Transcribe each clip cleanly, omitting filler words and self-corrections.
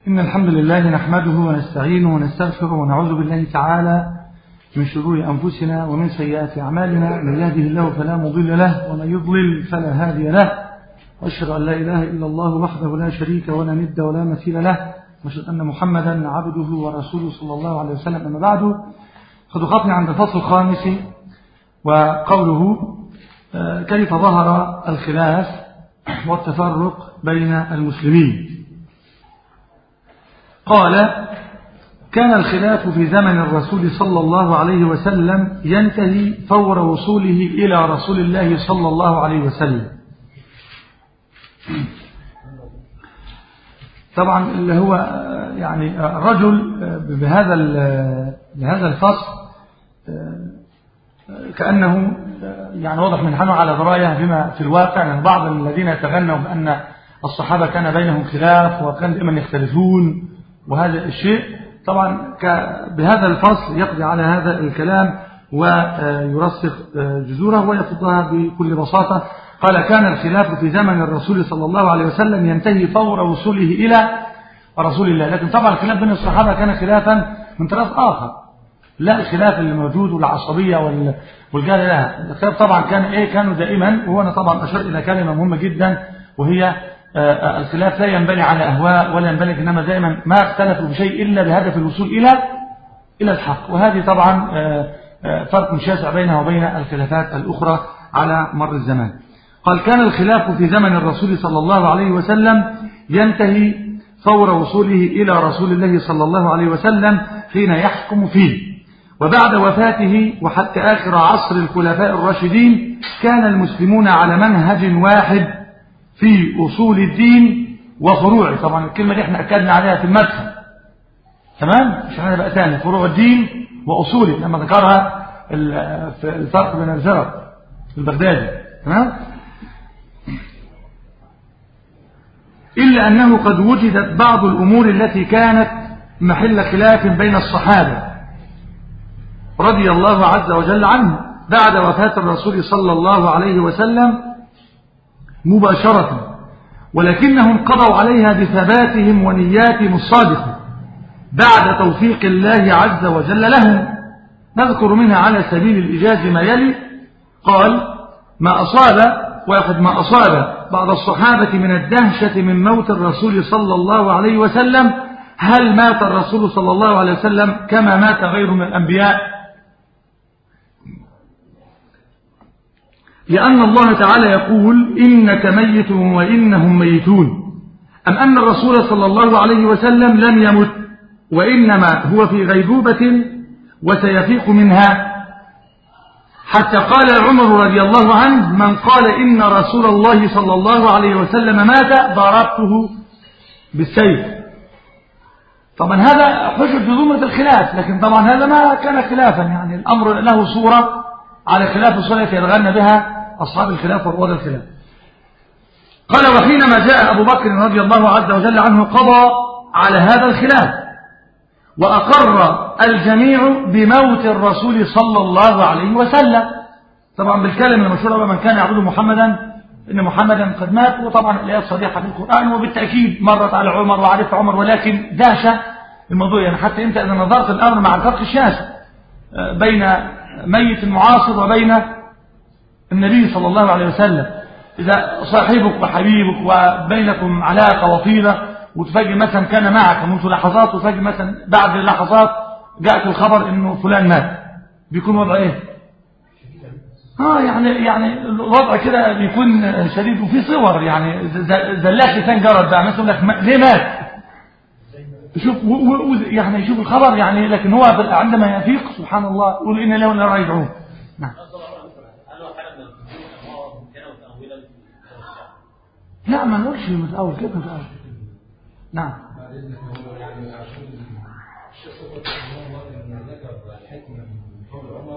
إن الحمد لله نحمده ونستعينه ونستغفره ونعوذ بالله تعالى من شرور أنفسنا ومن سيئات أعمالنا. من يهده الله فلا مضل له ومن يضلل فلا هادي له، وأشهد أن لا إله إلا الله وحده لا شريك ولا ند ولا مثيل له، وأشهد أن محمدا عبده ورسوله صلى الله عليه وسلم. أما بعد، قد وقفنا عند الفصل الخامس وقوله كيف ظهر الخلاف والتفرق بين المسلمين. قال: كان الخلاف في زمن الرسول صلى الله عليه وسلم ينتهي فور وصوله إلى رسول الله صلى الله عليه وسلم. طبعا اللي هو يعني الرجل بهذا الفصل كأنه يعني واضح من حنه على دراية بما في الواقع، يعني بعض الذين يتغنوا بأن الصحابة كان بينهم خلاف وكان دائما يختلفون، وهذا الشيء طبعا بهذا الفصل يقضي على هذا الكلام ويرسخ جذوره ويفضها بكل بساطة. قال: كان الخلاف في زمن الرسول صلى الله عليه وسلم ينتهي فور وصوله إلى رسول الله. لكن طبعا الخلاف بين الصحابة كان خلافا من طرف آخر، لا الخلاف اللي موجود والعصبية والجهل لها. الخلاف طبعا كانوا دائما، وهو أنا طبعا أشار إلى كلمة مهمة جدا، وهي الخلاف لا ينبني على أهواء ولا ينبني، إنما دائما ما اختلفوا بشيء إلا بهدف الوصول إلى الحق. وهذه طبعا فرق شاسع بينها وبين الخلافات الأخرى على مر الزمان. قال: كان الخلاف في زمن الرسول صلى الله عليه وسلم ينتهي فور وصوله إلى رسول الله صلى الله عليه وسلم حين يحكم فيه، وبعد وفاته وحتى آخر عصر الخلفاء الراشدين كان المسلمون على منهج واحد في أصول الدين وفروعه. طبعا الكلمة دي احنا أكدنا عليها في المدخل، تمام؟ مش هنبقى بقى ثاني فروع الدين وأصوله لما ذكرها الفرق بين الفرق البغدادي، تمام؟ إلا أنه قد وجدت بعض الأمور التي كانت محل خلاف بين الصحابة رضي الله عز وجل عنه بعد وفاة الرسول صلى الله عليه وسلم مباشرة، ولكنهم قضوا عليها بثباتهم ونياتهم الصادقة بعد توفيق الله عز وجل لهم. نذكر منها على سبيل الإيجاز ما يلي. قال: ما أصاب بعض الصحابة من الدهشة من موت الرسول صلى الله عليه وسلم، هل مات الرسول صلى الله عليه وسلم كما مات غيره من الأنبياء؟ لأن الله تعالى يقول: إنك ميت وإنهم ميتون. أم أن الرسول صلى الله عليه وسلم لم يمت، وإنما هو في غيبوبة وسيفيق منها. حتى قال عمر رضي الله عنه: من قال إن رسول الله صلى الله عليه وسلم مات ضربته بالسيف. طبعا هذا حجة جذومة الخلاف، لكن طبعا هذا ما كان خلافا، يعني الأمر له صورة على خلاف الصورة يتغنى بها أصحاب الخلاف ورواد الخلاف. قال: وحينما جاء أبو بكر رضي الله عز وجل عنه قضى على هذا الخلاف، وأقر الجميع بموت الرسول صلى الله عليه وسلم. طبعا بالكلمة المشهورة: من كان يعبد محمدا إن محمدا قد مات. وطبعا الآيات صريحة في القرآن، وبالتأكيد مرت على عمر وعرف عمر، ولكن دهشة الموضوع، يعني حتى أنت إذا نظرت الأمر مع الفرق الشاسع بين ميت معاصر وبين النبي صلى الله عليه وسلم، إذا صاحبك وحبيبك وبينكم علاقة وطيدة، وتفاجئ مثلا كان معك منذ لحظات، وتفاجئ مثلا بعد لحظات جاءك الخبر إنه فلان مات، بيكون وضع إيه؟ يعني الوضع كده بيكون شديد. وفي صور يعني زلاك لسان جرد بقى مثلا لك ليه مات؟ شوف يعني يشوف الخبر يعني، لكن هو عندما يفيق سبحان الله يقول إن له لا راجعون. نعم. لا ما نقولش متأول كيف متأول. نعم. ذكر الحكمة من قول عمر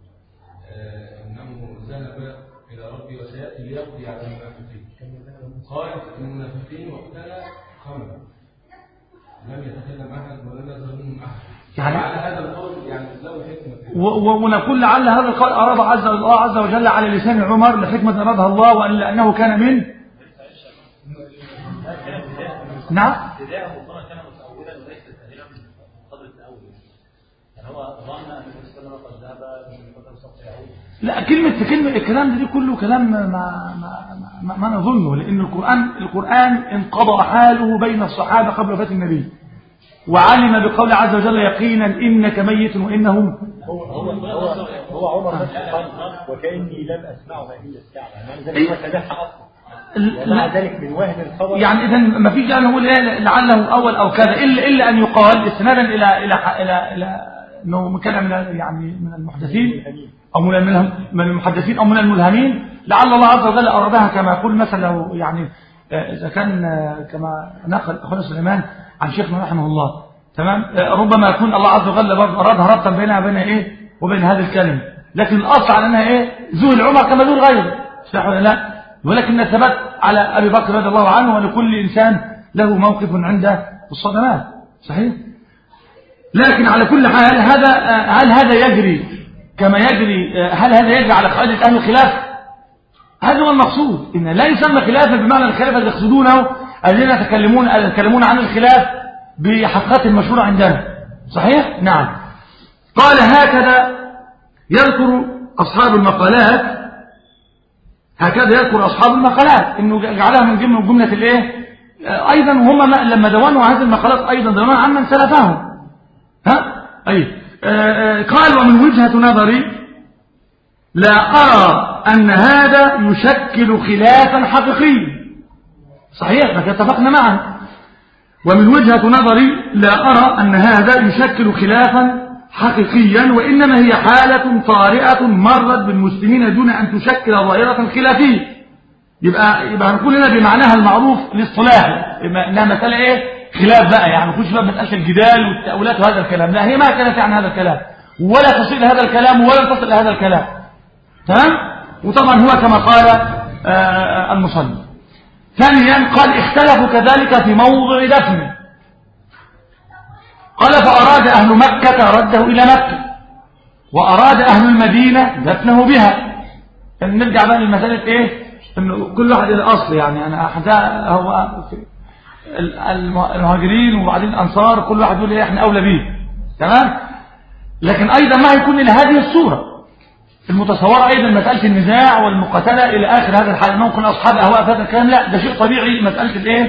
أنه ذهب إلى ربي وسيأتي ليقضي على المنافقين. قال: المنافقين وقتها خمر، لم يتكلم أحد ولم يظهر منهم أحد. يعني على هذا القول يعني له حكمة، ونقول لعل هذا القول أراد الله عز وجل على لسان عمر لحكمة أرادها الله، وأنه كان من نعم متأولا وليس سائلا قدر التأول. يعني هو ظن أن النبي صلى الله عليه وسلم قد ذهب من قدر سوف يعود. لا، كلمة الكلام دي كله كلام ما نظنه، لأن القرآن انقضى حاله بين الصحابة قبل وفاة النبي، وعلم بقول عز وجل يقينا إنك ميت وإنهم. هو عمر نفسه قال وكأني لم أسمعها إلا الساعة، يعني ذلك هو سمعها أصلا ومع ذلك من وهم الخبر. يعني إذا ما فيش يعني نقول لعله أول أو كذا، إلا أن يقال استنادا إلى أنه كان من يعني من المحدثين أو من المحدثين أو من الملهمين، لعل الله عز وجل أرادها كما يقول مثلا لو يعني إذا كان كما نقل أخونا سليمان عن شيخنا رحمه الله، تمام، ربما يكون الله عز وجل برضه أرادها ربطا بينها وبين هذه الكلمة، لكن الأصل على أنها ذو عمر كما ذو غيره، صح ولا لا؟ ولكن الثبات على أبي بكر رضي الله عنه، ولكل إنسان له موقف عند الصدمات، صحيح؟ لكن على كل حال هل هذا يجري كما يجري؟ هل هذا يجري على قاعدة أهل الخلاف؟ هذا هو المقصود، إن لا يسمى خلافا بمعنى الخلاف الذي يقصدونه الذين يتكلمون عن الخلاف بحقات المشهورة عندنا، صحيح؟ نعم. قال هكذا يذكر أصحاب المقالات، إنه جعلها من جملة الإيه؟ أيضا هم لما دونوا هذه المقالات أيضا دونوا عن من سلفهم. قال ومن وجهة نظري لا أرى أن هذا يشكل خلافا حقيقيا، صحيح، لكن اتفقنا معا. ومن وجهة نظري لا أرى أن هذا يشكل خلافا حقيقيا، وإنما هي حالة طارئة مرت بالمسلمين دون أن تشكل ظاهرة خلافية. يبقى هنقول هنا بمعناها المعروف الاصطلاحي، إنها مسألة خلاف بقى، يعني ما نخش بقى مسألة الجدال والتأويلات وهذا الكلام، لا، هي ما كانت عن هذا الكلام ولا تصل هذا الكلام ولا تصل هذا الكلام، تمام. وطبعا هو كما قال المصنف. ثانيا قال اختلفوا كذلك في موضع دفنه، قال فأراد أهل مكة رده إلى مكة، وأراد أهل المدينة دفنه بها. يعني نرجع بقى للمسألة إنه كل واحد إلى أصل، يعني أنا هو المهاجرين وبعدين الأنصار كل واحد يقول إحنا أولى به، تمام. لكن أيضا ما يكون إلى هذه الصورة المتصورة أيضا مسألة النزاع والمقاتلة إلى آخر هذا الحال، ممكن أصحاب أهواء في هذا الكلام، لا، ده شيء طبيعي. مسألة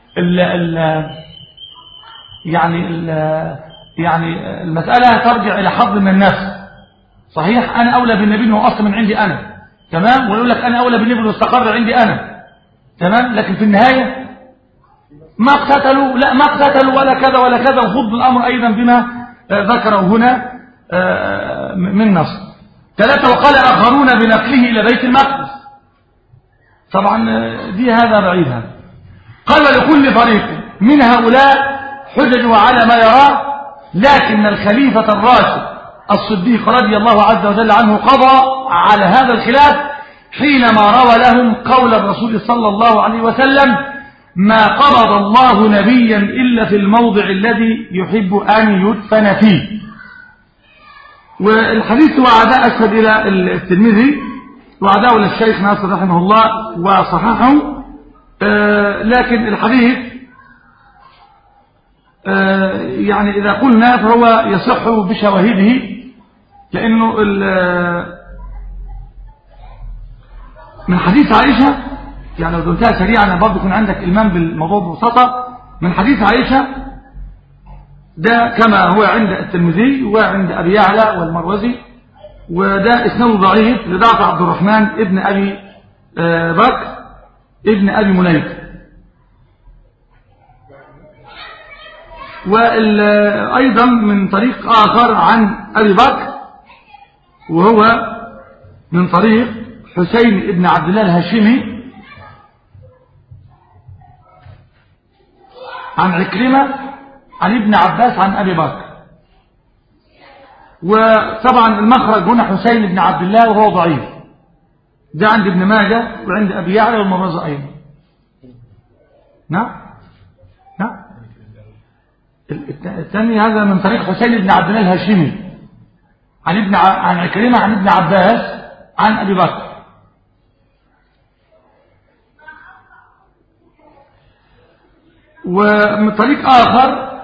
يعني المسألة ترجع إلى حظ من النفس، صحيح. أنا أولى بالنبي أنه أصل من عندي أنا، تمام، ويقول لك أنا أولى بالنبي أنه استقر عندي أنا، تمام. لكن في النهاية ما اقتتلوا ولا كذا ولا كذا، وخض الأمر أيضا بما ذكره هنا من نص. 3 وقال آخرون بنقله إلى بيت المقدس، طبعا دي هذا بعيد هذا. قال لكل فريق من هؤلاء حججوا على ما يراه، لكن الخليفة الراشد الصديق رضي الله عز وجل عنه قضى على هذا الخلاف حينما روى لهم قول الرسول صلى الله عليه وسلم ما قبض الله نبيا إلا في الموضع الذي يحب أن يدفن فيه. والحديث وعداء أسهد إلى الترمذي وعداء للشيخ ناصر رحمه الله وصححه، لكن الحديث يعني إذا قلنا فهو يصح بشواهده، لأنه من حديث عائشة، يعني لو قلتها سريعا برضه يكون عندك إلمام بالموضوع ببساطة. من حديث عائشة ده كما هو عند الترمذي وعند أبي يعلى والمروزي، وده اسناده ضعيف لضعف عبد الرحمن ابن أبي بكر ابن أبي مليكة. وأيضا من طريق آخر عن أبي بكر، وهو من طريق حسين ابن عبد الله الهاشمي عن عكرمة عن ابن عباس عن أبي بكر. وطبعا المخرج هنا حسين بن عبد الله وهو ضعيف، ده عند ابن ماجه وعند أبي يعلى والمروزي أيضا. نعم الثاني هذا من طريق حسين بن عبد الله الهاشمي عن عكرمة عن ابن عباس عن أبي بكر. ومن طريق آخر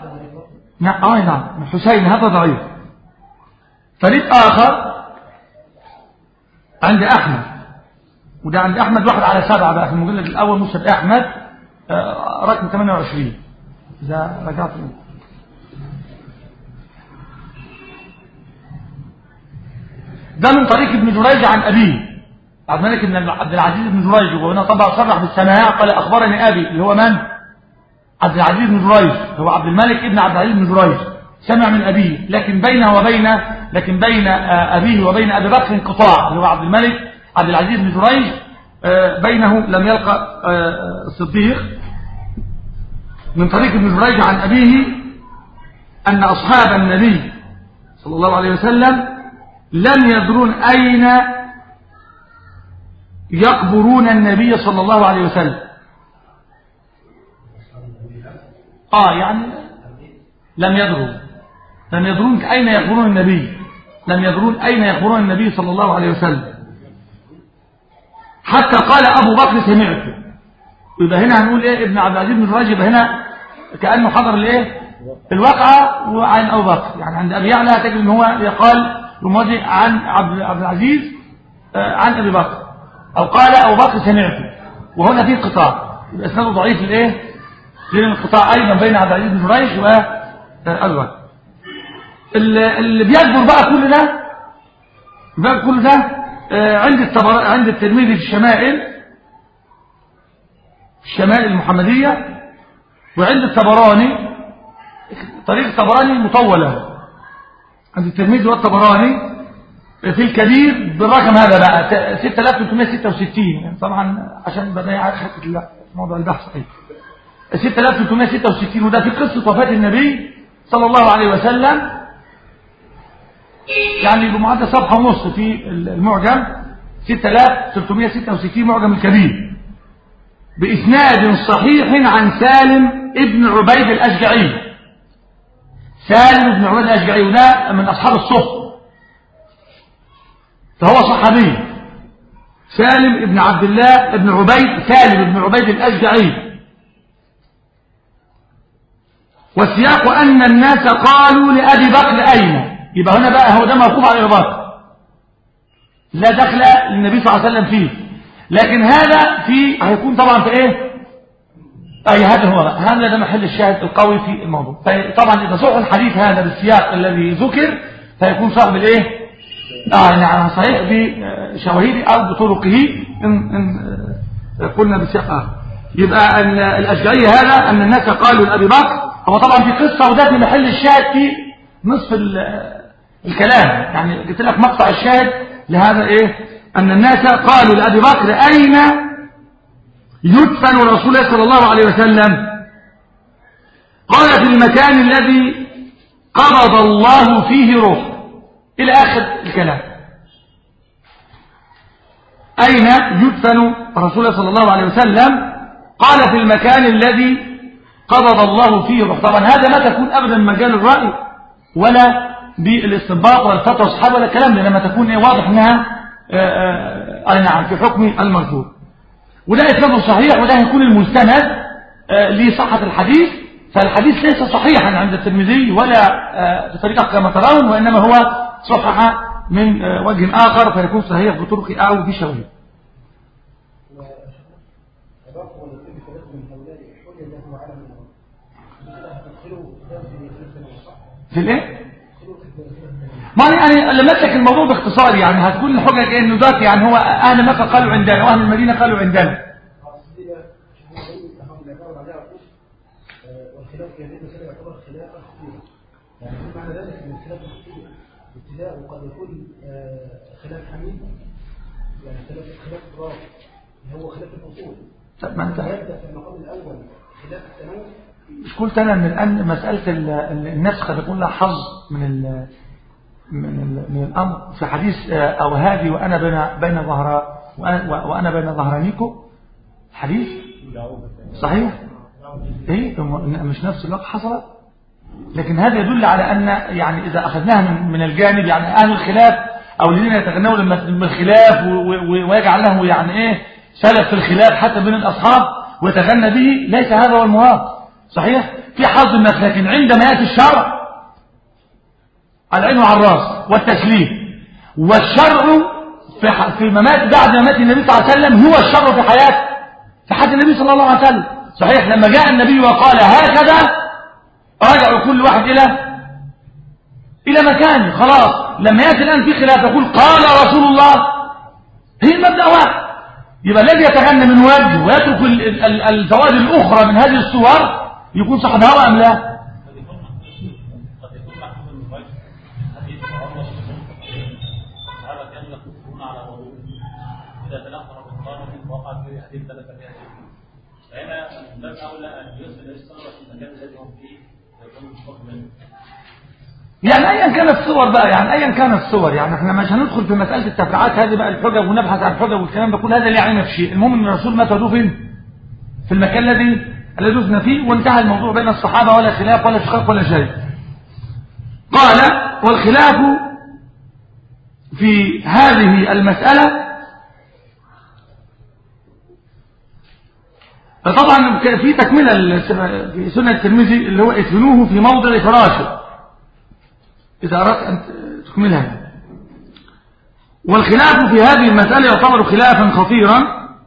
نعم الحسين هذا ضعيف. فريق آخر عند أحمد، وده عند أحمد 1/7 بقى في المجلد الأول مسند أحمد رقم 28 إذا رجعت ده من طريق ابن جريج عن أبيه عبد الملك بن عبد العزيز بن جريج، وهنا طبعا صرح بالسماع قال أخبرني أبي اللي هو من؟ عبد العزيز بن جريج، هو عبد الملك ابن عبد العزيز بن جريج سمع من أبيه، لكن بين أبيه وبين أبي بكر انقطاع، اللي هو عبد الملك عبد العزيز بن جريج بينه لم يلقى الصديق. من طريق ابن جريج عن أبيه أن أصحاب النبي صلى الله عليه وسلم لم يدرون أين يقبرون النبي صلى الله عليه وسلم. يعني لم يدرون أين يقبرون النبي، لم يدرون أين يقبرون النبي صلى الله عليه وسلم، حتى قال أبو بكر سمعته. يبقى هنا هنقول إيه؟ ابن عبد العزيز بن جريج يبقى هنا كأنه حضر الإيه؟ الواقعة وعن أبو بكر. يعني عند أبي يعلى تجد إن هو يقال الماضي عن عبد العزيز عن أبي بكر، أو قال أبو بكر سمعته، وهنا في انقطاع، يبقى اسناده ضعيف للإيه؟ للانقطاع أيضا بين عبد العزيز بن جريج وأبي بكر. اللي بيجبر بقى كل ده عند الترمذي في الشمائل المحمدية، وعند الطبراني طريق الطبراني مطولة عند الترمذي والطبراني في الكبير بالرقم هذا بقى 6366. يعني طبعا عشان بدأ يعرف حته موضوع البحث 6366، وده في قصة وفاة النبي صلى الله عليه وسلم، يعني بمعدل صفحة ونص في المعجم 6366 معجم الكبير، بإسناد صحيح عن سالم ابن عبيد الأشجعي. سالم ابن عبيد الأشجعي وده من أصحاب الصف، فهو صحابي. سالم ابن عبد الله ابن عبيد، سالم ابن عبيد الأشجعي. والسياق أن الناس قالوا لأبي بكر أين؟ يبقى هنا بقى هو ده موقوف على أبي بكر، لا دخل للنبي صلى الله عليه وسلم فيه، لكن هذا هيكون طبعا في ايه؟ هذا هو بقى، هذا ده محل الشاهد القوي في الموضوع. طبعا إذا صح الحديث هذا بالسياق الذي ذكر فيكون صاحب الايه؟ يعني صحيح بشواهده أو بطرقه إن قلنا بسياق يبقى أن الأشجعي هذا أن الناس قالوا لأبي بكر، هو طبعا في قصة وده في محل الشاهد في نصف الكلام، يعني قلت لك مقطع الشاهد لهذا إيه؟ أن الناس قالوا لأبي بكر أين يدفن رسول الله صلى الله عليه وسلم؟ قال في المكان الذي قبض الله فيه روحه، إلى آخر الكلام. أين يدفن رسول الله صلى الله عليه وسلم؟ قال في المكان الذي قبض الله فيه روحه. طبعا هذا ما تكون أبدا مجال الرأي ولا بالاستنباط ولا الفتوى الصحابة ولا الكلام، لما تكون واضح أنها نعم في حكم المرفوع، وده إسناده صحيح، وده يكون المستند لصحة الحديث. فالحديث ليس صحيحا عند الترمذي ولا في طريقة كما ترون، وإنما هو صحح من وجه آخر فيكون صحيح بطرق أو بشواهد. في الايه؟ ما يعني لما نمسك الموضوع باختصار، يعني هتكون الحجة كأنه ذات، يعني هو أهل مكة قالوا عندنا وأهل المدينة قالوا عندنا. والخلاف في هذه المسألة يعتبر خلافا خطيرا، يعني معنى ذلك أن الخلاف الخطير ابتداء وقد يكون خلاف حميد، يعني خلاف ضار اللي هو خلاف الأصول. طب ما أنت يبدأ في المقام الأول خلاف التنوع. مش قلت أنا من الآن مسألة النسخ بيكون لها حظ من الأمر في حديث أو هذه وأنا بين ظهرانيكم حديث صحيح؟ ايه مش نفس الوقت حصلت، لكن هذا يدل على أن يعني إذا أخذناها من الجانب يعني أهل الخلاف أو الذين يتغنون بالخلاف ويجعل له يعني إيه سلف في الخلاف حتى بين الأصحاب ويتغنى به، ليس هذا هو المراد. صحيح؟ في حظ النفس. لكن عندما يأتي الشرع العين على الراس والتسليم، والشرع في ممات بعد ممات النبي صلى الله عليه وسلم هو الشرع في حياته، في حياة النبي صلى الله عليه وسلم. صحيح؟ لما جاء النبي وقال هكذا رجعوا كل واحد إلى مكانه. خلاص لما يأتي الآن في خلاف يقول قال رسول الله، هي المبدأ واحد. يبقى الذي يتغنى من وجه ويترك الفوائد الأخرى من هذه الصور يكون صاحب هوى أم لا؟ فهنا من باب اولى ان يسال الصلاه في المكان الذي هم فيه ويكون مستقبلا. يعني ايا كانت الصور بقى، يعني ايا كانت الصور، يعني احنا مش هندخل في مساله التفريعات هذه بقى الحجج ونبحث عن الحجج والكلام ده كل هذا لا يعنينا في شيء. المهم ان الرسول مات فين؟ في المكان الذي دفن فيه، وانتهى الموضوع بين الصحابه ولا خلاف ولا شقاق ولا شيء. قال والخلاف في هذه المساله طبعا في تكمله في سنه الترمذي اللي هو ادفنوه في موضع فراشه اذا اردت ان تكملها. والخلاف في هذه المساله يعتبر خلافا خطيرا،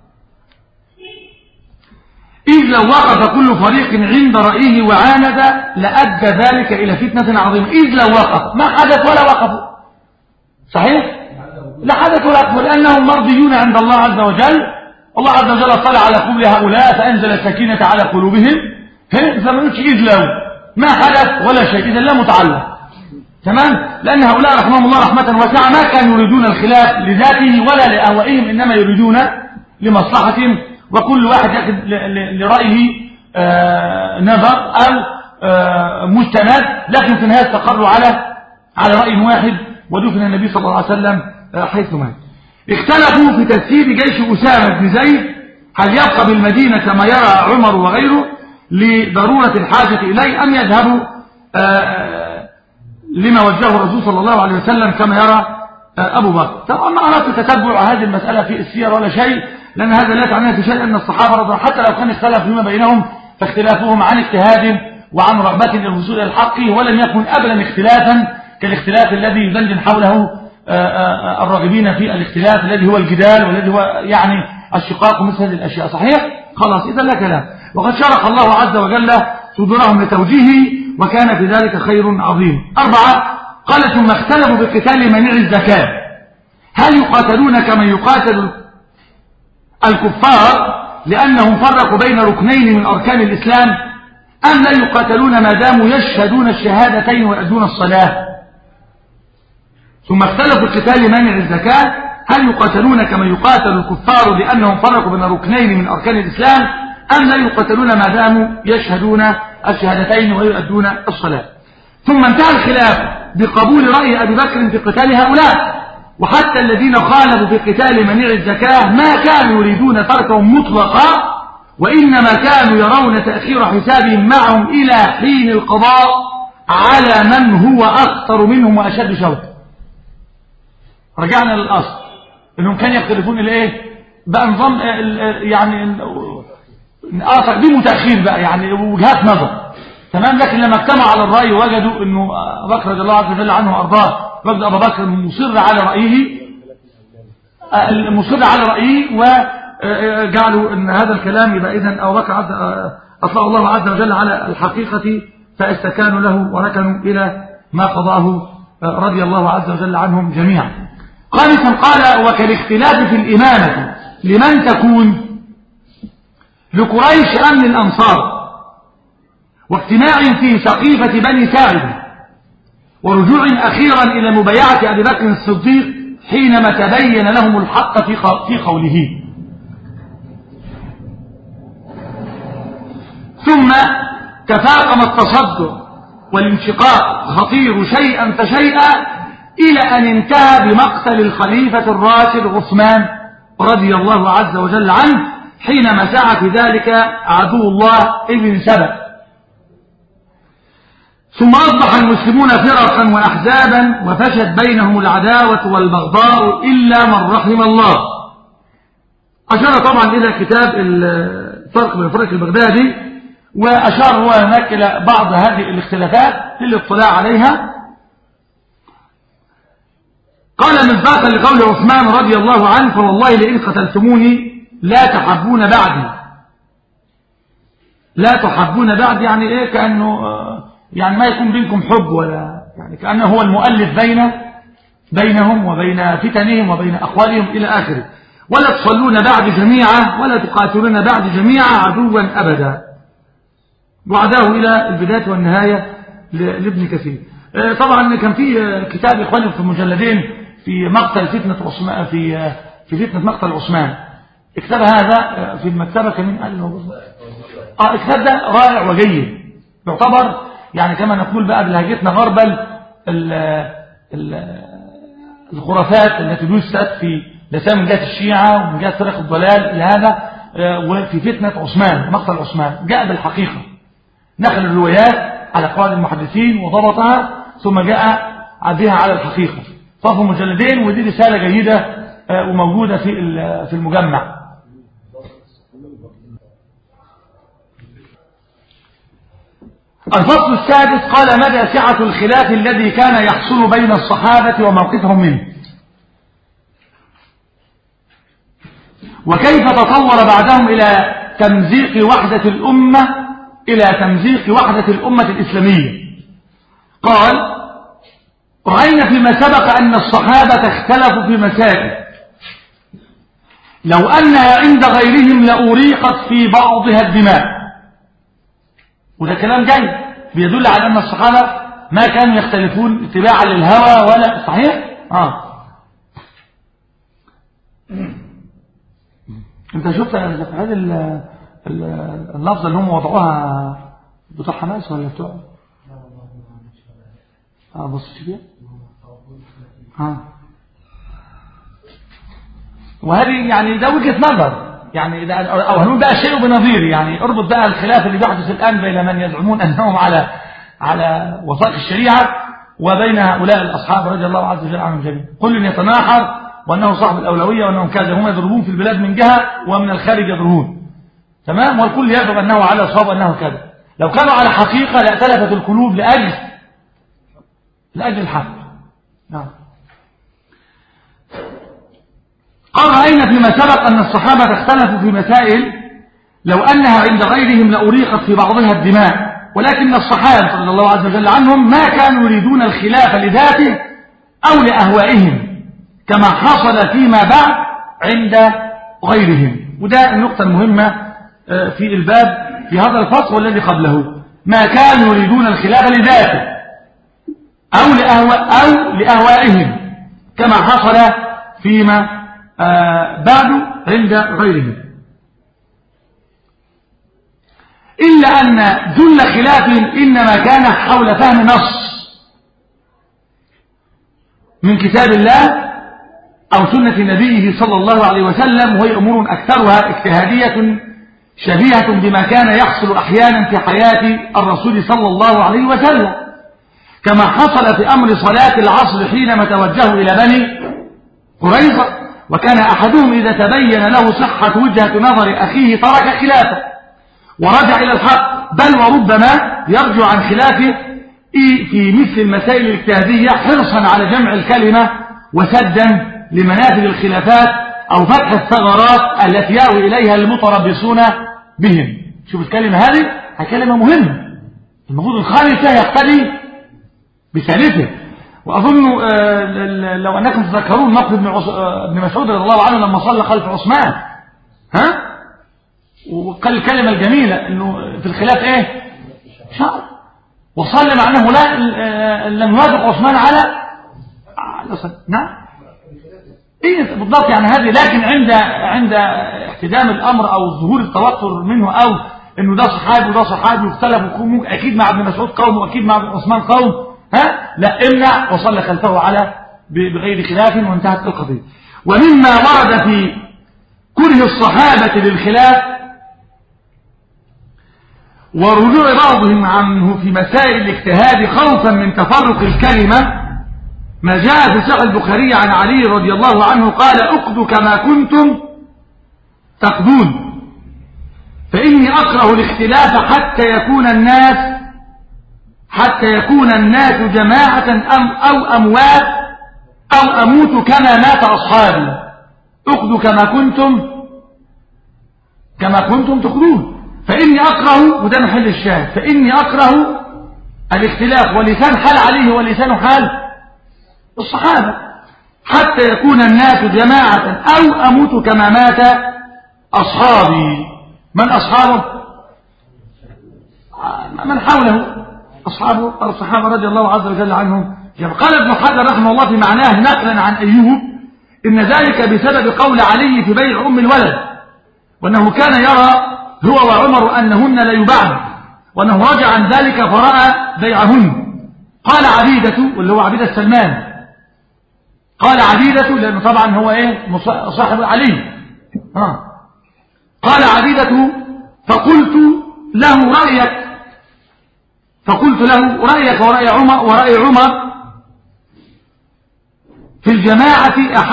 اذ لو وقف كل فريق عند رايه وعاند لادى ذلك الى فتنه عظيمه. اذ لو وقف ما حدث ولا وقفوا، صحيح؟ لا حدث ولا وقفوا لانهم مرضيون عند الله عز وجل. الله عز وجل اطلع على قلوب هؤلاء فأنزل السكينة على قلوبهم. فما يقولش إذ لو ما حدث ولا شيء، إذا لا متعلق. تمام؟ لأن هؤلاء رحمهم الله رحمة واسعة ما كانوا يريدون الخلاف لذاته ولا لأهوائهم، إنما يريدون لمصلحتهم، وكل واحد يأخذ لرأيه نظر أو مستند، لكن في النهاية استقروا على رأي واحد، ودفن النبي صلى الله عليه وسلم حيث مات. اختلفوا في تسيير جيش أسامة بن زيد، هل يبقى بالمدينة كما يرى عمر وغيره لضرورة الحاجة إليه، أم يذهبوا لما وجهه الرسول صلى الله عليه وسلم كما يرى أبو بكر. طبعا ما أردت تتبع هذه المسألة في السير ولا شيء، لأن هذا لا تعنيه في شيء أن الصحابة رضي الله حتى لو كان اختلف فيما بينهم فاختلافهم عن اجتهاد وعن رغبة للوصول إلى الحق، ولم يكن أبدا اختلافا كالاختلاف الذي يدندن حوله الراغبين في الاختلاف الذي هو الجدال والذي هو يعني الشقاق ومثل هذه الأشياء. صحيح؟ خلاص إذا لا كلام. وقد شرح الله عز وجل صدورهم لتوجيهه وكان في ذلك خير عظيم. 4 قال ثم اختلفوا بقتال منع الزكاة، هل يقاتلون كما يقاتل الكفار لأنهم فرقوا بين ركنين من أركان الإسلام، أم لا يقاتلون ما داموا يشهدون الشهادتين ويؤدون الصلاة؟ ثم اختلفوا في قتال منع الزكاة، هل يقاتلون كما يقاتل الكفار لأنهم فرقوا بين ركنين من أركان الإسلام، أم لا يقاتلون ما داموا يشهدون الشهادتين ويؤدون الصلاة؟ ثم انتهى الخلاف بقبول رأي أبي بكر في قتال هؤلاء، وحتى الذين خالفوا في قتال منع الزكاة ما كانوا يريدون تركهم مطلقا، وإنما كانوا يرون تأخير حسابهم معهم إلى حين القضاء على من هو أخطر منهم وأشد شوكا. رجعنا للأصل إنهم كانوا يختلفون إلى بقى نظام يعني تقديم وتأخير بقى، يعني وجهات نظر. تمام؟ لكن لما اجتمعوا على الرأي وجدوا إنه أبو بكر رضي الله عز وجل عنه وأرضاه، وجد أبو بكر مصر على رأيه وجعلوا أن هذا الكلام يبقى إذن أبو بكر أطلع الله عز وجل على الحقيقة فاستكانوا له وركنوا إلى ما قضاه رضي الله عز وجل عنهم جميعا. خامسا قال وكالاختلاف في الإمامة لمن تكون لقريش أم للأنصار، واجتماع في سقيفة بني ساعدة، ورجوع أخيرا إلى مبايعة أبي بكر الصديق حينما تبين لهم الحق في قوله. ثم تفاقم التصدر والانشقاق خطير شيئا فشيئا إلى أن انتهى بمقتل الخليفة الراشد عثمان رضي الله عز وجل عنه، حينما سعى في ذلك عدو الله ابن سبأ. ثم أصبح المسلمون فرقا وأحزابا وفشت بينهم العداوة والبغضاء إلا من رحم الله. أشار طبعا إلى كتاب الفرق بين الفرق البغدادي وأشار هو هناك إلى بعض هذه الاختلافات للاطلاع عليها. قال مصداقا لقول عثمان رضي الله عنه: فوالله لئن قتلتموني لا تحبون بعدي. لا تحبون بعد يعني ايه؟ كأنه يعني ما يكون بينكم حب، ولا يعني كأنه هو المؤلف بينهم وبين فتنهم وبين أقوالهم إلى آخره. ولا تصلون بعد جميعا ولا تقاتلون بعد جميعا عدوا أبدا. وعداه إلى البداية والنهاية لابن كثير. طبعا كان في كتاب إخواني في مجلدين في مقتل فتنة عثمان، في فتنة مقتل عثمان. الكتاب هذا في المكتبة كمان قال له الكتاب ده رائع وجيد، يعتبر يعني كما نقول بقى بلهجتنا غربل الخرافات التي دست في لسان من جهة الشيعة ومن جهة فرق الضلال إلى هذا. وفي فتنة عثمان مقتل عثمان جاء بالحقيقة، نقل الروايات على قواعد المحدثين وضبطها، ثم جاء بها على الحقيقة. فهو مجلدين، ودي رسالة جيدة وموجودة في المجمع. الفصل السادس قال: مدى سعة الخلاف الذي كان يحصل بين الصحابة وموقفهم منه، وكيف تطور بعدهم إلى تمزيق وحدة الأمة الإسلامية. قال: رأينا فيما سبق أن الصحابة اختلفوا في مسائل لو أنها عند غيرهم لأريقت في بعضها الدماء. وده كلام جيد بيدل على أن الصحابة ما كانوا يختلفون اتباعا للهوى ولا صحيح. انت شفت هذه اللفظة اللي هم وضعوها بتوع حماس ولا بتوع بص كده وهذه يعني ده وجهة نظر، يعني او هنقول بقى شيء بنظير، يعني اربط بقى الخلاف اللي بيحدث الآن بين من يزعمون أنهم على وثائق الشريعة وبين هؤلاء الأصحاب رضي الله عز وجل عنهم جميعا. كل يتناحر وأنه صاحب الأولوية وأنهم كذا، هم يضربون في البلاد من جهة ومن الخارج يضربون، تمام، والكل يضرب أنه على صواب وأنه كذا. لو كانوا على حقيقة لأتلفت القلوب لأجل الحق. نعم. قال: رأينا فيما سبق أن الصحابة اختلفوا في مسائل لو أنها عند غيرهم لأريقت في بعضها الدماء، ولكن الصحابة رضي الله عز وجل عنهم ما كانوا يريدون الخلاف لذاته أو لأهوائهم كما حصل فيما بعد عند غيرهم. وده النقطة المهمة في الباب في هذا الفصل والذي قبله: ما كانوا يريدون الخلاف لذاته أو لأهوائهم كما حصل فيما بعد عند غيرهم. إلا أن جل خلافهم إنما كان حول فهم نص من كتاب الله أو سنة نبيه صلى الله عليه وسلم، وهي أمور أكثرها اجتهادية شبيهة بما كان يحصل أحيانا في حياة الرسول صلى الله عليه وسلم، كما حصل في أمر صلاة العصر حينما توجهوا إلى بني قريظة، وكان أحدهم إذا تبين له صحة وجهة نظر أخيه ترك خلافه ورجع إلى الحق، بل وربما يرجع عن خلافه في مثل المسائل الاجتهادية حرصا على جمع الكلمة وسدا لمنافذ الخلافات أو فتح الثغرات التي يأوي إليها المتربصون بهم. شوف الكلمة هذه كلمة مهمة، المفروض الخالف فيها يقتدي بثالثه. وأظن لو أنكم تذكرون موقف ابن مسعود رضي الله عنه لما صلى خلف عثمان، وقال الكلمة الجميلة إنه في الخلاف إيه؟ شعر، وصلى مع أنه لم يوافق عثمان على نعم إيه بالضبط، يعني هذه. لكن عند احتدام الأمر أو ظهور التوتر منه أو إنه ده صحابي وده صحابي واختلفوا، أكيد مع ابن مسعود قوم وأكيد مع عثمان قوم، لا امنع وصلى خلفه على بغير خلاف وانتهت القضية. ومما ورد في كره الصحابة للخلاف ورجوع بعضهم عنه في مسائل الاجتهاد خوفا من تفرق الكلمة ما جاء في صحيح البخاري عن علي رضي الله عنه قال: اقضوا كما كنتم تقضون فإني أكره الاختلاف حتى يكون الناس جماعة أو أموات أو أموت كما مات أصحابي. أخذوا كما كنتم تخذون. فإني أكره، وده محل الشاهد، فإني أكره الاختلاف، ولسان حال عليه ولسان حال الصحابة، حتى يكون الناس جماعة أو أموت كما مات أصحابي. من أصحابه؟ من حوله، الصحابة رضي الله عز وجل عنهم. قال ابن حجر رحمه الله في معناه نقلا عن أيوب إن ذلك بسبب قول علي في بيع أم الولد، وأنه كان يرى هو وعمر أنهن لا يباعن، وأنه رجع عن ذلك فرأى بيعهن. قال عبيدة، واللي هو عبيدة سلمان، قال عبيدة لأنه طبعا هو صاحب علي. قال عبيدة فقلت له رأيك ورأي عمر في الجماعة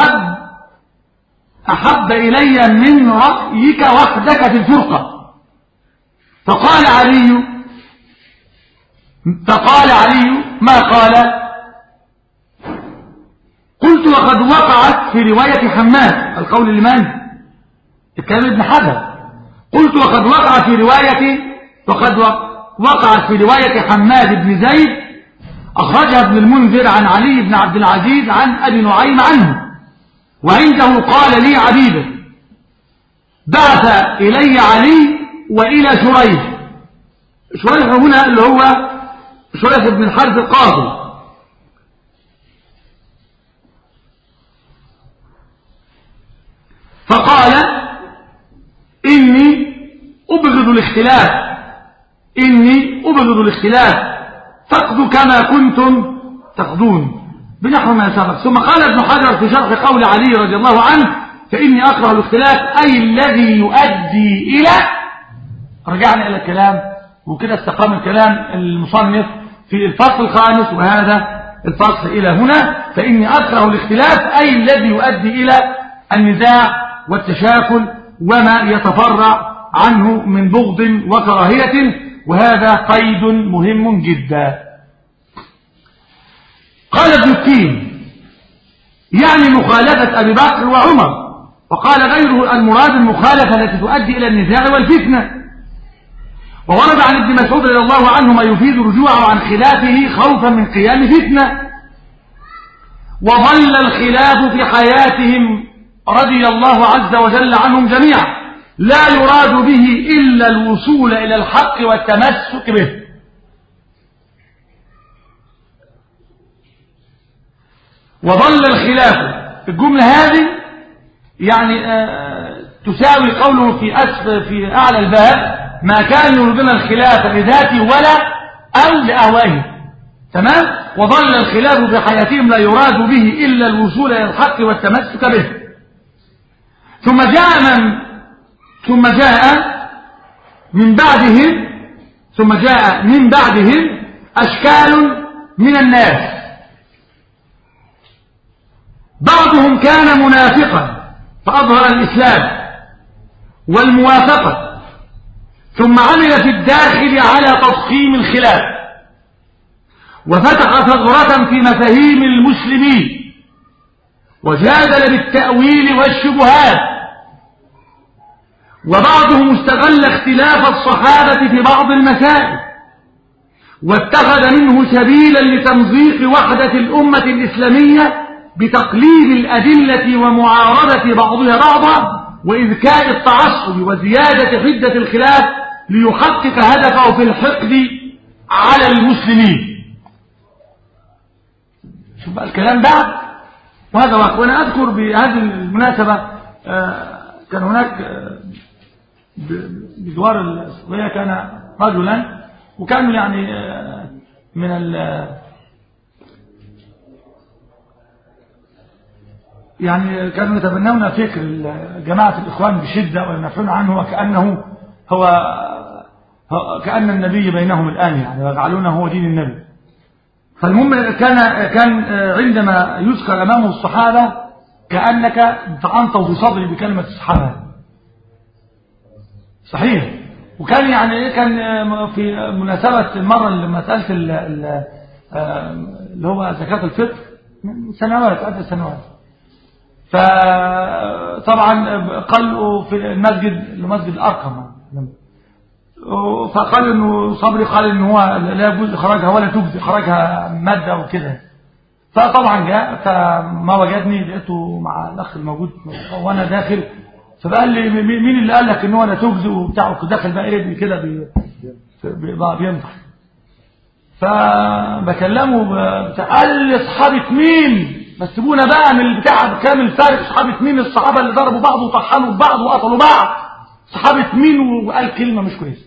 أحب إلي من رأيك وحدك في الفرقة. فقال علي ما قال؟ قلت وقد وقعت في رواية حماد، القول لمن؟ الكلام ابن حجر. قلت وقد وقعت في رواية حماد بن زيد أخرجها ابن المنذر عن علي بن عبد العزيز عن أبي نعيم عنه، وعنده قال لي عبيدة بعث إلي علي وإلى شريح هنا اللي هو شريح بن الحارث القاضي. فقال إني أبغض الاختلاف فاقضوا كما كنتم تقضون بنحو ما سبق. ثم قال ابن حجر في شرح قول علي رضي الله عنه فإني أكره الاختلاف أي الذي يؤدي إلى، رجعنا إلى الكلام وكده استقام الكلام المصنف في الفصل الخامس وهذا الفصل إلى هنا. فإني أكره الاختلاف أي الذي يؤدي إلى النزاع والتشاكل وما يتفرع عنه من بغض وكراهية، وهذا قيد مهم جدا. قال ابن التين يعني مخالفة أبي بكر وعمر، وقال غيره المراد المخالفة التي تؤدي إلى النزاع والفتنة. وورد عن ابن مسعود رضي الله عنه ما يفيد رجوعه عن خلافه خوفا من قيام فتنة. وظل الخلاف في حياتهم رضي الله عز وجل عنهم جميعا لا يراد به إلا الوصول إلى الحق والتمسك به. وظل الخلاف، الجملة هذه يعني تساوي قوله في أعلى الباب ما كان يريدون الخلاف لذاته ولا أو لأهوائه. تمام. وظل الخلاف في حياتهم لا يراد به إلا الوصول إلى الحق والتمسك به. ثم جاء من بعدهم أشكال من الناس، بعضهم كان منافقا فأظهر الإسلام والموافقة، ثم عمل في الداخل على تضخيم الخلاف وفتح ثغرة في مفاهيم المسلمين وجادل بالتأويل والشبهات. وبعضهم استغل اختلاف الصحابة في بعض المسائل واتخذ منه سبيلا لتمزيق وحدة الأمة الإسلامية بتقليد الأدلة ومعارضة بعضها بعضا وإذكاء التعصب وزيادة حدة الخلاف ليحقق هدفه في الحقد على المسلمين. شوف بقى الكلام بعد وهذا واقع. وأنا أذكر بهذه المناسبة كان هناك بجوار السعودية كان رجلا وكانوا يعني من يعني كانوا يتبنون فكر جماعة الإخوان بشدة وينفون عنه وكأنه كأن النبي بينهم الآن يعني ويجعلونه هو دين النبي. فالمهم كان عندما يذكر أمامه الصحابة كأنك تعنطوا في صدري بكلمة الصحابة. صحيح وكان يعني ايه كان في مناسبة المرة اللي مسألة اللي هو زكاة الفطر من سنوات عدة سنوات، فطبعا قالوا في المسجد الأرقم، فقال انه صبري قال ان هو لا يجوز اخراجها ولا تجزي اخراجها مادة وكده. فطبعا جاء فما وجدني لقيته مع الاخ الموجود وانا داخل، فقال لي مين اللي قال لك ان هو لا تجزي وبتاع، داخل بقى ايه كده بينطح. فبكلمه قال لي اصحابك مين؟ بس سيبونا بقى من البتاع كامل فارق، اصحابك مين؟ الصحابه اللي ضربوا بعض وطحنوا بعض وقتلوا بعض، صحابك مين؟ وقال كلمه مش كويسه.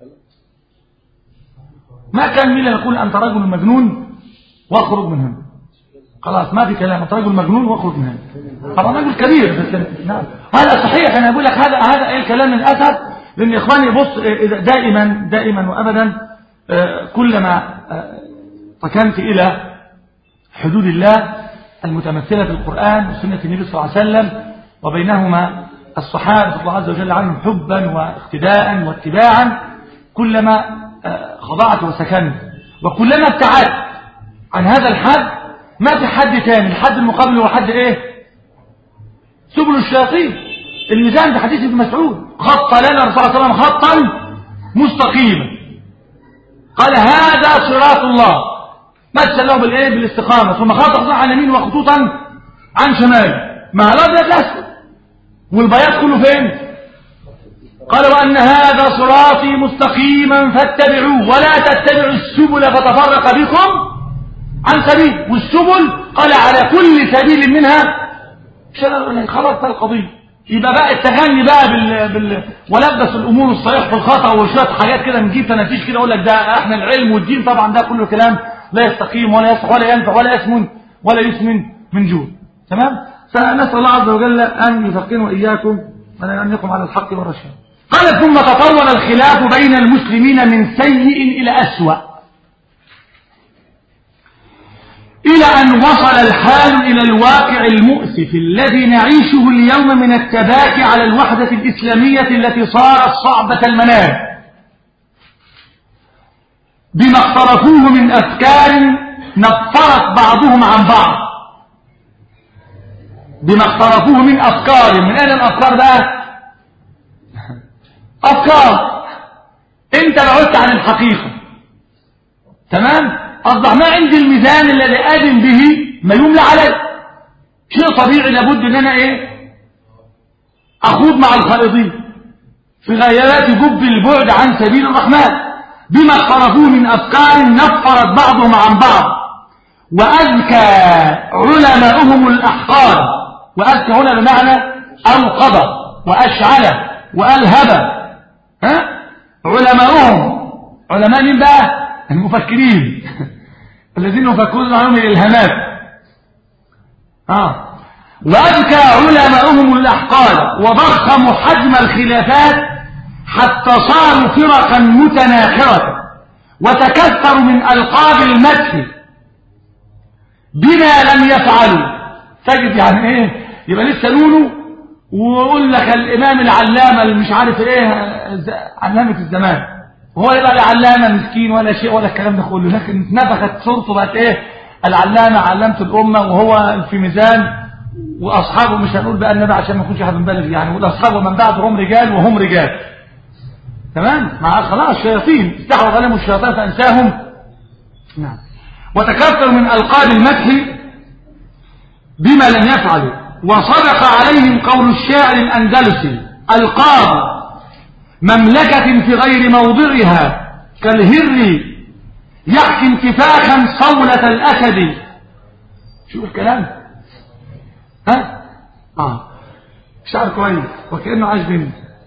ما كان مين يقول انت رجل مجنون واخرج من هنا، خلاص ما في كلام، انت رجل مجنون واخرج من هنا. طبعا رجل كبير بس نعم هذا صحيح. انا بقول لك هذا ايه الكلام للاسف، لان اخواني بص دائما وابدا كلما ركنت الى حدود الله المتمثله في القران وسنه النبي صلى الله عليه وسلم وبينهما الصحابه الله عز وجل عنهم حبا واقتداء واتباعا، كلما خضعت وسكنت، وكلما ابتعدت عن هذا الحد ما في حد تاني. الحد المقابل هو حد ايه؟ سبل الشياطين. الميزان بحديث ابن مسعود خط لنا الرسول صلى الله عليه وسلم خطا مستقيما، قال هذا صراط الله، مثل له بالايه؟ بالاستقامه، ثم خط عن يمين وخطوطا عن شمال مع الابيض الاسود والبياض كله فين؟ قال وان هذا صراطي مستقيما فاتبعوه ولا تتبعوا السبل فتفرق بكم عن سبيل. والسبل قال على كل سبيل منها خلاص بقى القضيه. يبقى بقى التغني بقى ولبس الامور الصحيح في الخطا وشويه حاجات كده نجيب تنافيش كده اقول لك ده احنا العلم والدين، طبعا ده كله كلام لا يستقيم ولا يصح ولا ينفع ولا يسمن ولا يسمن من جوع. تمام؟ فنسال الله عز وجل ان يفقهنا واياكم وان يقم على الحق والرشاد. قال ثم تطور الخلاف بين المسلمين من سيء الى اسوأ، إلى أن وصل الحال إلى الواقع المؤسف الذي نعيشه اليوم من التباكي على الوحدة الإسلامية التي صارت صعبة المنال، بما اقترفوه من أفكار نفرت بعضهم عن بعض. بما اقترفوه من أفكار، من أين الأفكار بقى؟ أفكار أنت بعدت عن الحقيقة، تمام؟ أصبح ما عندي الميزان الذي آدم به ما يملى عليه. شيء طبيعي لابد ان انا ايه؟ اخوض مع الخائضين في غايات جب البعد عن سبيل الرحمن، بما اقترفوه من افكار نفرت بعضهم عن بعض. واذكى علماؤهم الاحقار، واذكى هنا بمعنى اوقظ واشعل والهب. علماؤهم، علماء مين بقى؟ المفكرين الذين يفكرون عنهم الالهامات. وأذكى علماؤهم الأحقال وضخموا حجم الخلافات حتى صاروا فرقا متناحرة، وتكثروا من ألقاب المدح بما لم يفعلوا. تجد يعني ايه؟ يبقى لسه نونه ويقول لك الإمام العلامة اللي مش عارف ايه علامة الزمان، وهو يبقى العلامة مسكين ولا شيء ولا الكلام ده كله، لكن نفخت صورته بقت ايه؟ العلامة علامة الأمة، وهو في ميزان، وأصحابه مش هنقول بقى النبي عشان ما يكونش حد مبالغ يعني، والأصحاب ومن بعد هم رجال وهم رجال. تمام؟ مع خلاص الشياطين استحوذ عليهم الشياطين فأنساهم. نعم. وتكثر من ألقاب المدح بما لم يفعلوا، وصدق عليهم قول الشاعر الأندلسي: ألقاب مملكة في غير موضعها كالهر يحكي انتفاخا صولة الأسد. شوف الكلام، شعر كويس وكأنه عايش بني.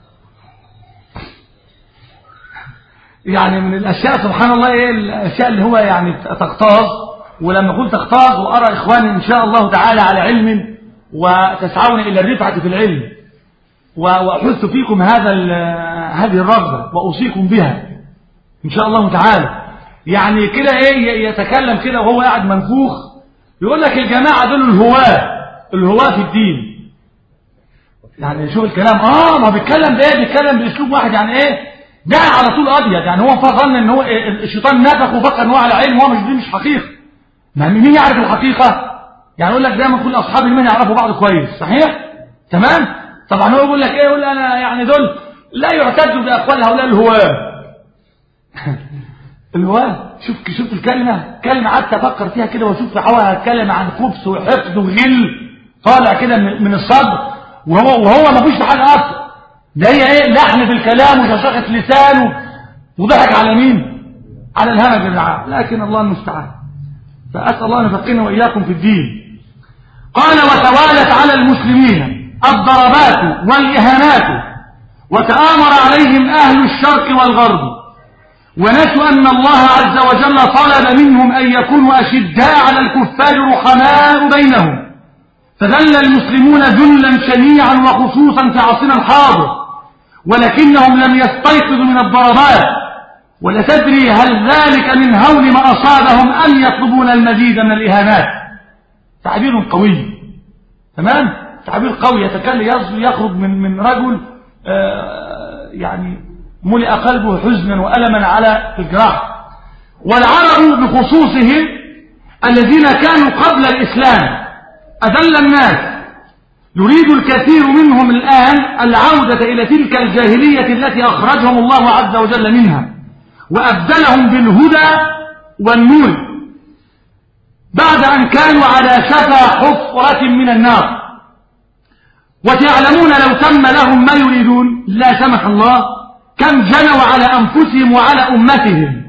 يعني من الأشياء سبحان الله ايه الأشياء اللي هو يعني تغتاظ. ولما قلت تغتاظ وأرى إخواني إن شاء الله تعالى على علم وتسعون إلى الرفعة في العلم، وأحث فيكم هذه الرغبة وأوصيكم بها إن شاء الله تعالى. يعني كده ايه يتكلم كده وهو قاعد منفوخ يقول لك الجماعة دول الهواة في الدين. يعني شوف الكلام، ما بيتكلم بايه؟ بيتكلم باسلوب واحد، يعني ايه؟ ده على طول ابيض. يعني هو ظن ان هو الشيطان نفخ وفكر ان هو على علم، وهو مش حقيقه. ما مين يعرف الحقيقه؟ يعني يقول لك دايما كل اصحاب الايمان يعرفوا بعض كويس، صحيح؟ تمام. طبعا هو يقول لك ايه؟ يقول انا يعني دول لا يعتدوا باقوال هؤلاء الهواه. الهواه، شوف الكلمه، كلمه قعدت افكر فيها كده واشوف في حوالها كلمه عن خبث وحقد وغل طالع كده من الصدر، وهو ما فيش حاجه اصلا. ده هي ايه؟ لحن في الكلام وشخشخه لسان وضحك على مين؟ على الهمج الرعاع. لكن الله المستعان. فاسال الله ان يفقهنا واياكم في الدين. قال وتوالت على المسلمين الضربات والاهانات، وتآمر عليهم اهل الشرق والغرب، ونسوا ان الله عز وجل طلب منهم ان يكونوا اشداء على الكفار رحماء بينهم، فذل المسلمون ذلا شنيعا وخصوصا في عصرنا الحاضر، ولكنهم لم يستيقظوا من الضربات. ولا تدري هل ذلك من هول ما أصابهم أم يطلبون المزيد من الإهانات. تعبير قوي، تمام؟ تعبير قوي يتكلم يخرج من رجل يعني ملئ قلبه حزنا وألما على الجراح. والعرب بخصوصهم الذين كانوا قبل الإسلام أذل الناس، يريد الكثير منهم الآن العودة إلى تلك الجاهلية التي أخرجهم الله عز وجل منها وأبدلهم بالهدى والنور، بعد أن كانوا على شفا حفرة من النار. وتعلمون لو تم لهم ما يريدون لا سمح الله كم جنوا على أنفسهم وعلى أمتهم.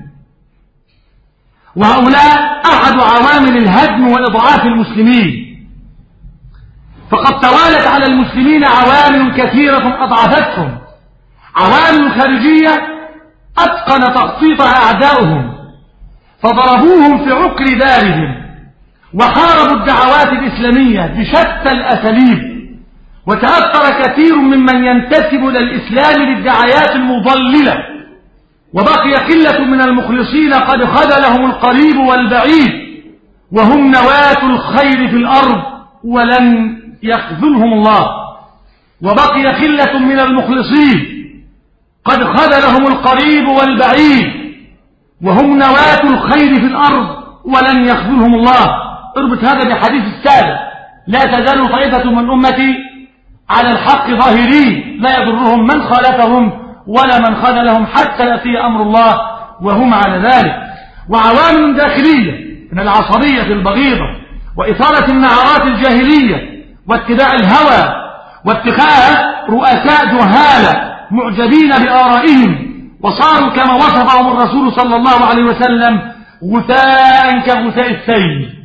وهؤلاء أحد عوامل الهدم وإضعاف المسلمين، فقد توالت على المسلمين عوامل كثيرة أضعفتهم، عوامل خارجية أتقن تخطيطها أعداؤهم، فضربوهم في عقر دارهم، وحاربوا الدعوات الإسلامية بشتى الأساليب، وتأثر كثير ممن ينتسب إلى الإسلام بالدعايات المضللة، وبقي قلة من المخلصين قد خذلهم القريب والبعيد، وهم نواة الخير في الأرض ولن يخذلهم الله. وبقي قلة من المخلصين قد خذلهم القريب والبعيد، وهم نواة الخير في الأرض ولن يخذلهم الله. اربط هذا بحديث السابق: لا تزال طائفة من أمتي على الحق ظاهرين لا يضرهم من خالفهم ولا من خذلهم حتى يأتي أمر الله وهم على ذلك. وعوامل داخلية من العصبية البغيضة وإثارة النعرات الجاهلية واتباع الهوى واتخاذ رؤساء جهالة معجبين بآرائهم، وصاروا كما وصفهم الرسول صلى الله عليه وسلم غثاء كغثاء السيل.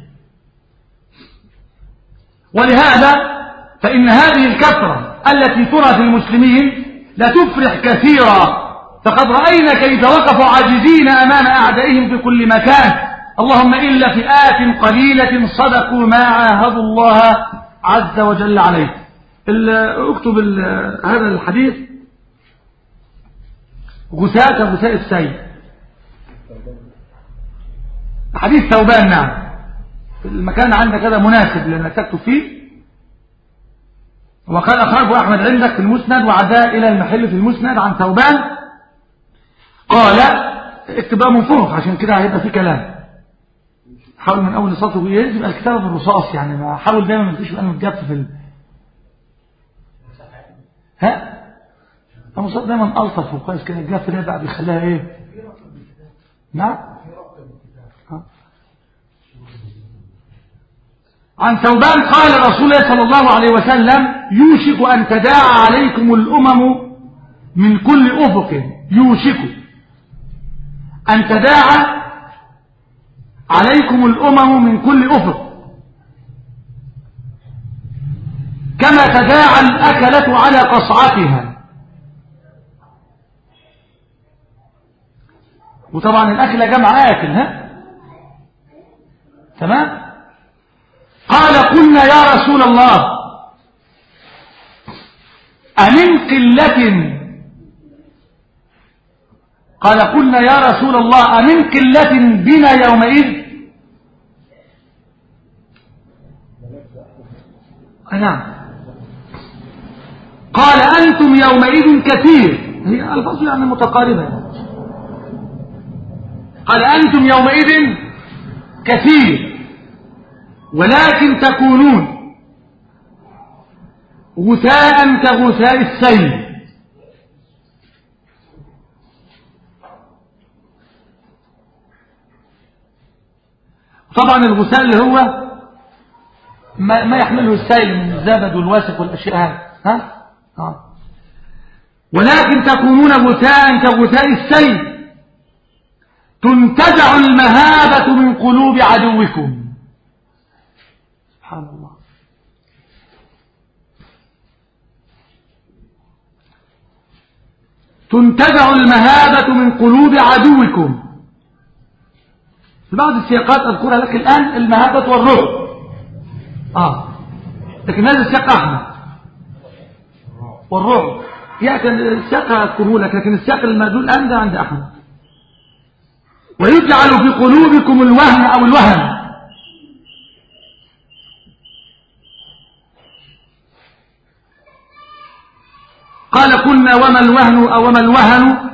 ولهذا فإن هذه الكثرة التي ترى في المسلمين لا تفرح كثيرا، فقد رأينا كيف وقفوا عاجزين أمام أعدائهم في كل مكان، اللهم إلا فئات قليلة صدقوا ما عاهدوا الله عز وجل عليه. اكتب هذا الحديث: غثاء كغثاء السيل، حديث ثوبان. نعم، المكان عندك هذا مناسب لأنك تكتب فيه. وقال أخرجه أحمد عندك في المسند وعداء إلى المحل في المسند عن ثوبان قال، اكتبها من فوق عشان كده هيبقى فيه كلام. حاول من أول سطر يبقى الكتابة بالرصاص، يعني ما حاول دايما ما تجيش بقى متجف في المصاب دايما ألطف وكويس كده. الجف ده بقى بيخليها ايه؟ نعم. عن ثوبان قال رسول الله صلى الله عليه وسلم: يوشك أن تداعى عليكم الأمم من كل أفق، يوشك أن تداعى عليكم الأمم من كل أفق كما تداعى الأكلة على قصعتها. وطبعا الأكلة جمع آكل، تمام. قال: قلنا يا رسول الله أمن قلة؟ قال: قلنا يا رسول الله أمن قلة بنا يومئذ؟ نعم. قال: أنتم يومئذ كثير هي الفاظ يعني متقاربة. قال أنتم يومئذ كثير ولكن تكونون غثاء كغثاء السيل. طبعا الغثاء اللي هو ما يحمله السيل من الزبد والوسخ والأشياء هذه ولكن تكونون غثاء كغثاء السيل تنتزع المهابة من قلوب عدوكم. سبحان الله. تنتزع المهابة من قلوب عدوكم. في بعض السياقات أذكرها لك الآن المهابة والرعب لكن هذا السياق أحمد والرعب يأتي السياق أذكره لك، لكن السياق المدلول الآن ده عند أحمد. ويجعل في قلوبكم الوهن أو الوهن. قال قلنا وما الوهن أو وما الوهن؟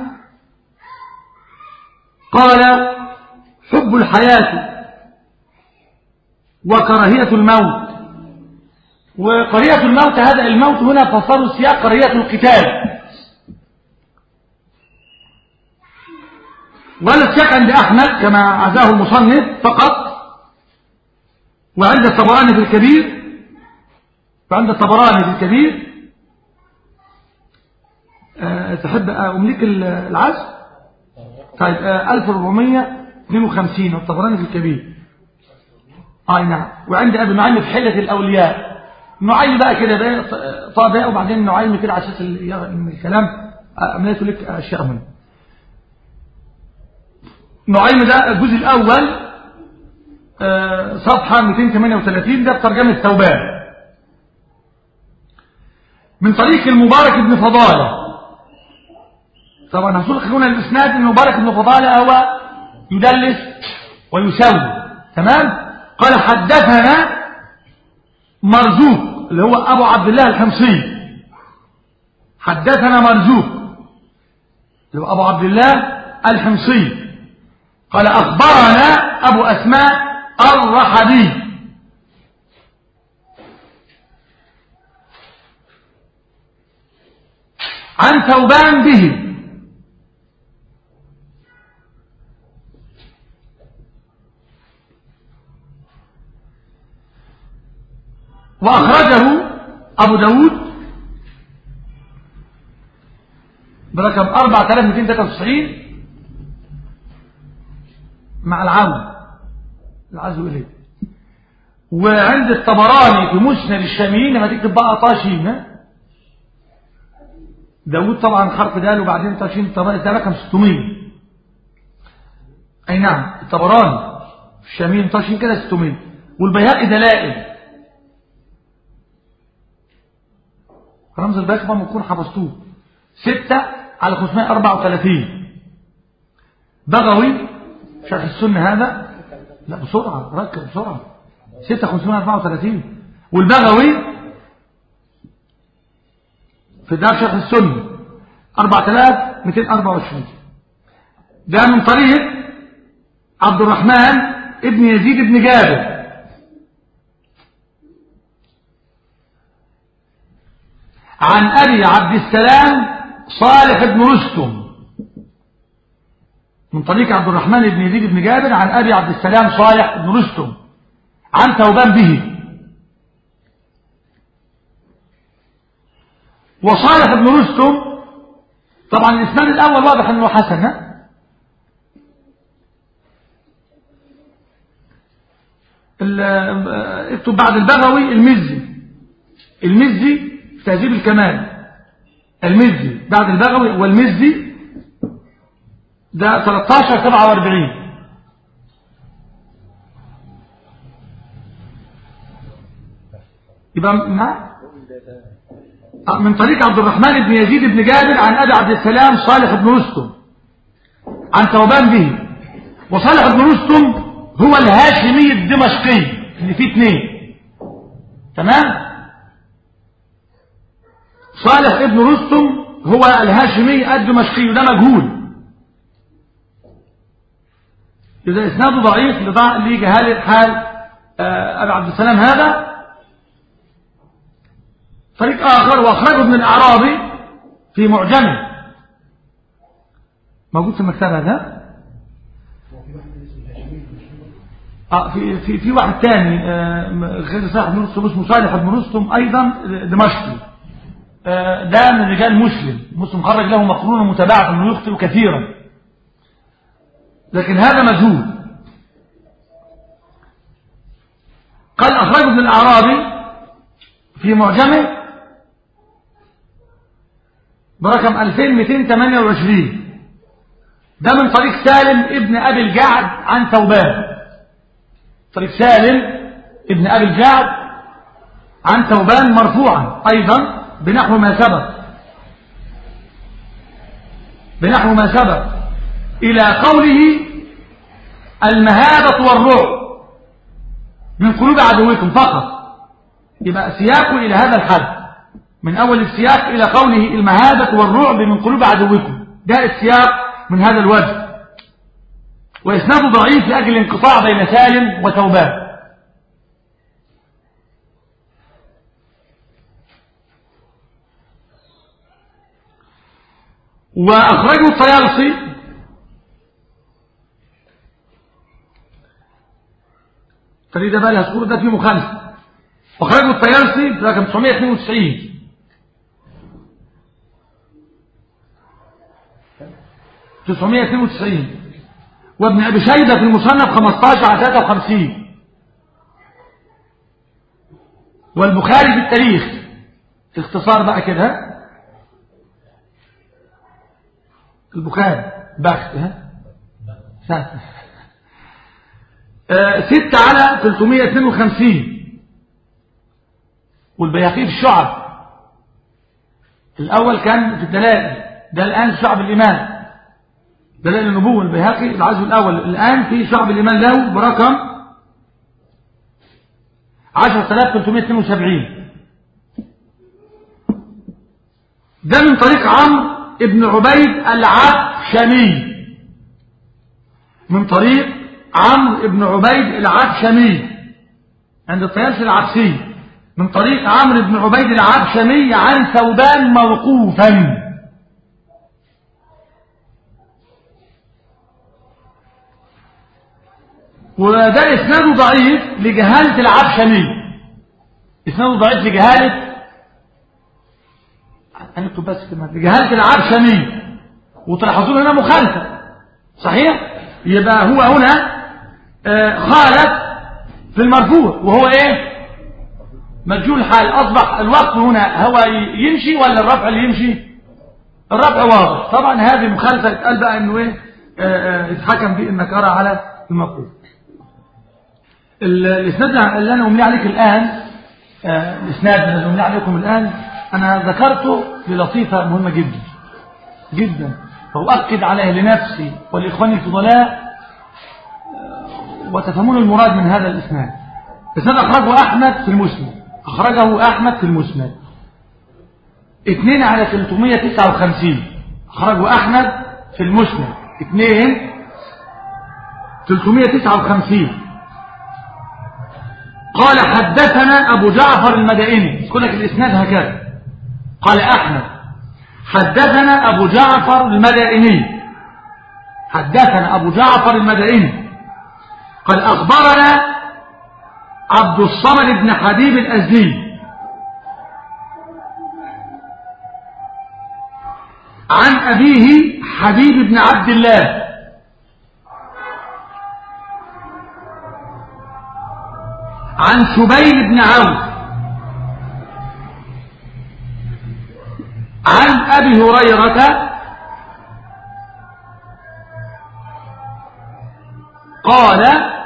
قال حب الحياة وكراهية الموت. وكراهية الموت هذا الموت هنا فصار السياق كراهية القتال. ولا السياق عند أحمد كما عزاه المصنف فقط، وعند الطبراني في الكبير، فعند الطبراني في الكبير تحب أملك العزم؟ طيب 1452 والطبراني في الكبير. نعم. وعند أبي نعيم في حلة الأولياء. نعيم بقى كده بقى طابع وبعدين نعيم كده على أساس الكلام أمليته لك أشياء هنا. نعيم ده الجزء الأول صفحة 238 ده بترجمة ثوبان من طريق المبارك بن فضالة. طبعا هسولك هنا الإسناد ان المبارك بن فضالة هو يدلس ويسوي. تمام. قال حدثنا مرزوق اللي هو أبو عبد الله الحمصي. حدثنا مرزوق اللي هو أبو عبد الله الحمصي. قال أخبرنا أبو أسماء الرحبي عن ثوبان به وأخرجه أبو داود برقم 4293 مع العزو إليه. وعند الطبراني في مسند الشاميين لما تكتب بقى طاشين داود طبعا حرف دال وبعدين طاشين الطبراني ده رقم 600. أي نعم الطبراني في الشاميين طاشين كده 600. والبيهقي دلائل رمز البيهقي ما يكون حفظتوه 6/534. بغوي شرح السنة هذا لا بسرعة ركب بسرعة 6/534. والبغوي في دار شرح السنة 4224. ده من طريق عبد الرحمن ابن يزيد بن جابر عن أبي عبد السلام صالح بن رستم. من طريق عبد الرحمن بن يزيد بن جابر عن أبي عبد السلام صالح بن رستم عن ثوبان به. وصالح بن رستم طبعا الإسناد الأول واضح أنه حسن. اكتب بعد البغوي المزي في تهذيب الكمال. المزي بعد البغوي والمزي ده 13/47. يبقى من طريق عبد الرحمن بن يزيد بن جابر عن أبي عبد السلام صالح بن رستم عن ثوبان به. وصالح بن رستم هو الهاشمي الدمشقي اللي فيه 2. تمام. صالح ابن رستم هو الهاشمي الدمشقي، ده مجهول. إذا إسناده ضعيف لجهالة حال أبي عبد السلام هذا. طريق آخر وأخرجه ابن الأعرابي في معجمه، موجود في المكتبة ده. في واحد ثاني غير صاحب بن رستم اسمه صالح بن رستم أيضا دمشقي، ده من رجال مسلم خرج له مقرون متابعة انه يخطئ كثيرا، لكن هذا مجهول. قال أخرجه ابن الأعرابي في معجمه برقم 2228، ده من طريق سالم ابن أبي الجعد عن ثوبان. طريق سالم ابن أبي الجعد عن ثوبان مرفوعا أيضا بنحو ما سبق إلى قوله المهابة والرعب من قلوب عدوكم فقط. يبقى سياقه إلى هذا الحد، من أول السياق إلى قوله المهابة والرعب من قلوب عدوكم، ده السياق من هذا الوجه. وإسناده ضعيف لأجل الانقطاع بين سالم وثوبان. وأخرجه الطيالسي فريد بقى الهسكور ده فيه مخالفة. أخرجه الطيالسي رقم 992 وابن أبي شيبة في المصنف 15/53 والبخاري في التاريخ اختصار بقى كده البخاري بخت 6/352 والبيهقي في الشعب. الأول كان في الدلائل، ده الآن في شعب الإيمان، دلائل النبوة البيهقي العزو الأول، الآن في شعب الإيمان له برقم 10,372. ده من طريق عمرو ابن عبيد العبشمي، من طريق عمرو ابن عبيد العبشمي عند الطيالسي العبسي، من طريق عمرو بن عبيد العبشمي عن ثوبان موقوفا. وده اسناده ضعيف لجهالة العبشمي، اسناده ضعيف لجهالة هنكتب بس كمان لجهالة العبشمي، وتلاحظون هنا مخالفة صحيح. يبقى هو هنا خالف في المرفوع وهو ايه مجهول الحال. اصبح الوقت هنا هو يمشي ولا الرفع اللي يمشي؟ الرفع واضح. طبعا هذه مخالفة يتقال بقى انه ايه يتحكم بالنكارة على المفروض. الاسناد اللي انا املي عليك الان، الاسناد اللي املي عليكم الان انا ذكرته للطيفة مهمة جدا جدا، فأؤكد عليه لنفسي والإخوان الفضلاء وتفهمون المراد من هذا الإسناد. الإسناد أخرجه أحمد في المسند، أخرجه أحمد في المسند 2/359، أخرجه أحمد في المسند 2/359. قال حدثنا أبو جعفر المدائني، يقول لك الإسناد هكذا، قال أحمد حدثنا أبو جعفر المدائني، حدثنا أبو جعفر المدائني قال أخبرنا عبد الصمد بن حبيب الأزدي عن أبيه حبيب بن عبد الله عن شبيل بن عوف عن أبي هريرة قال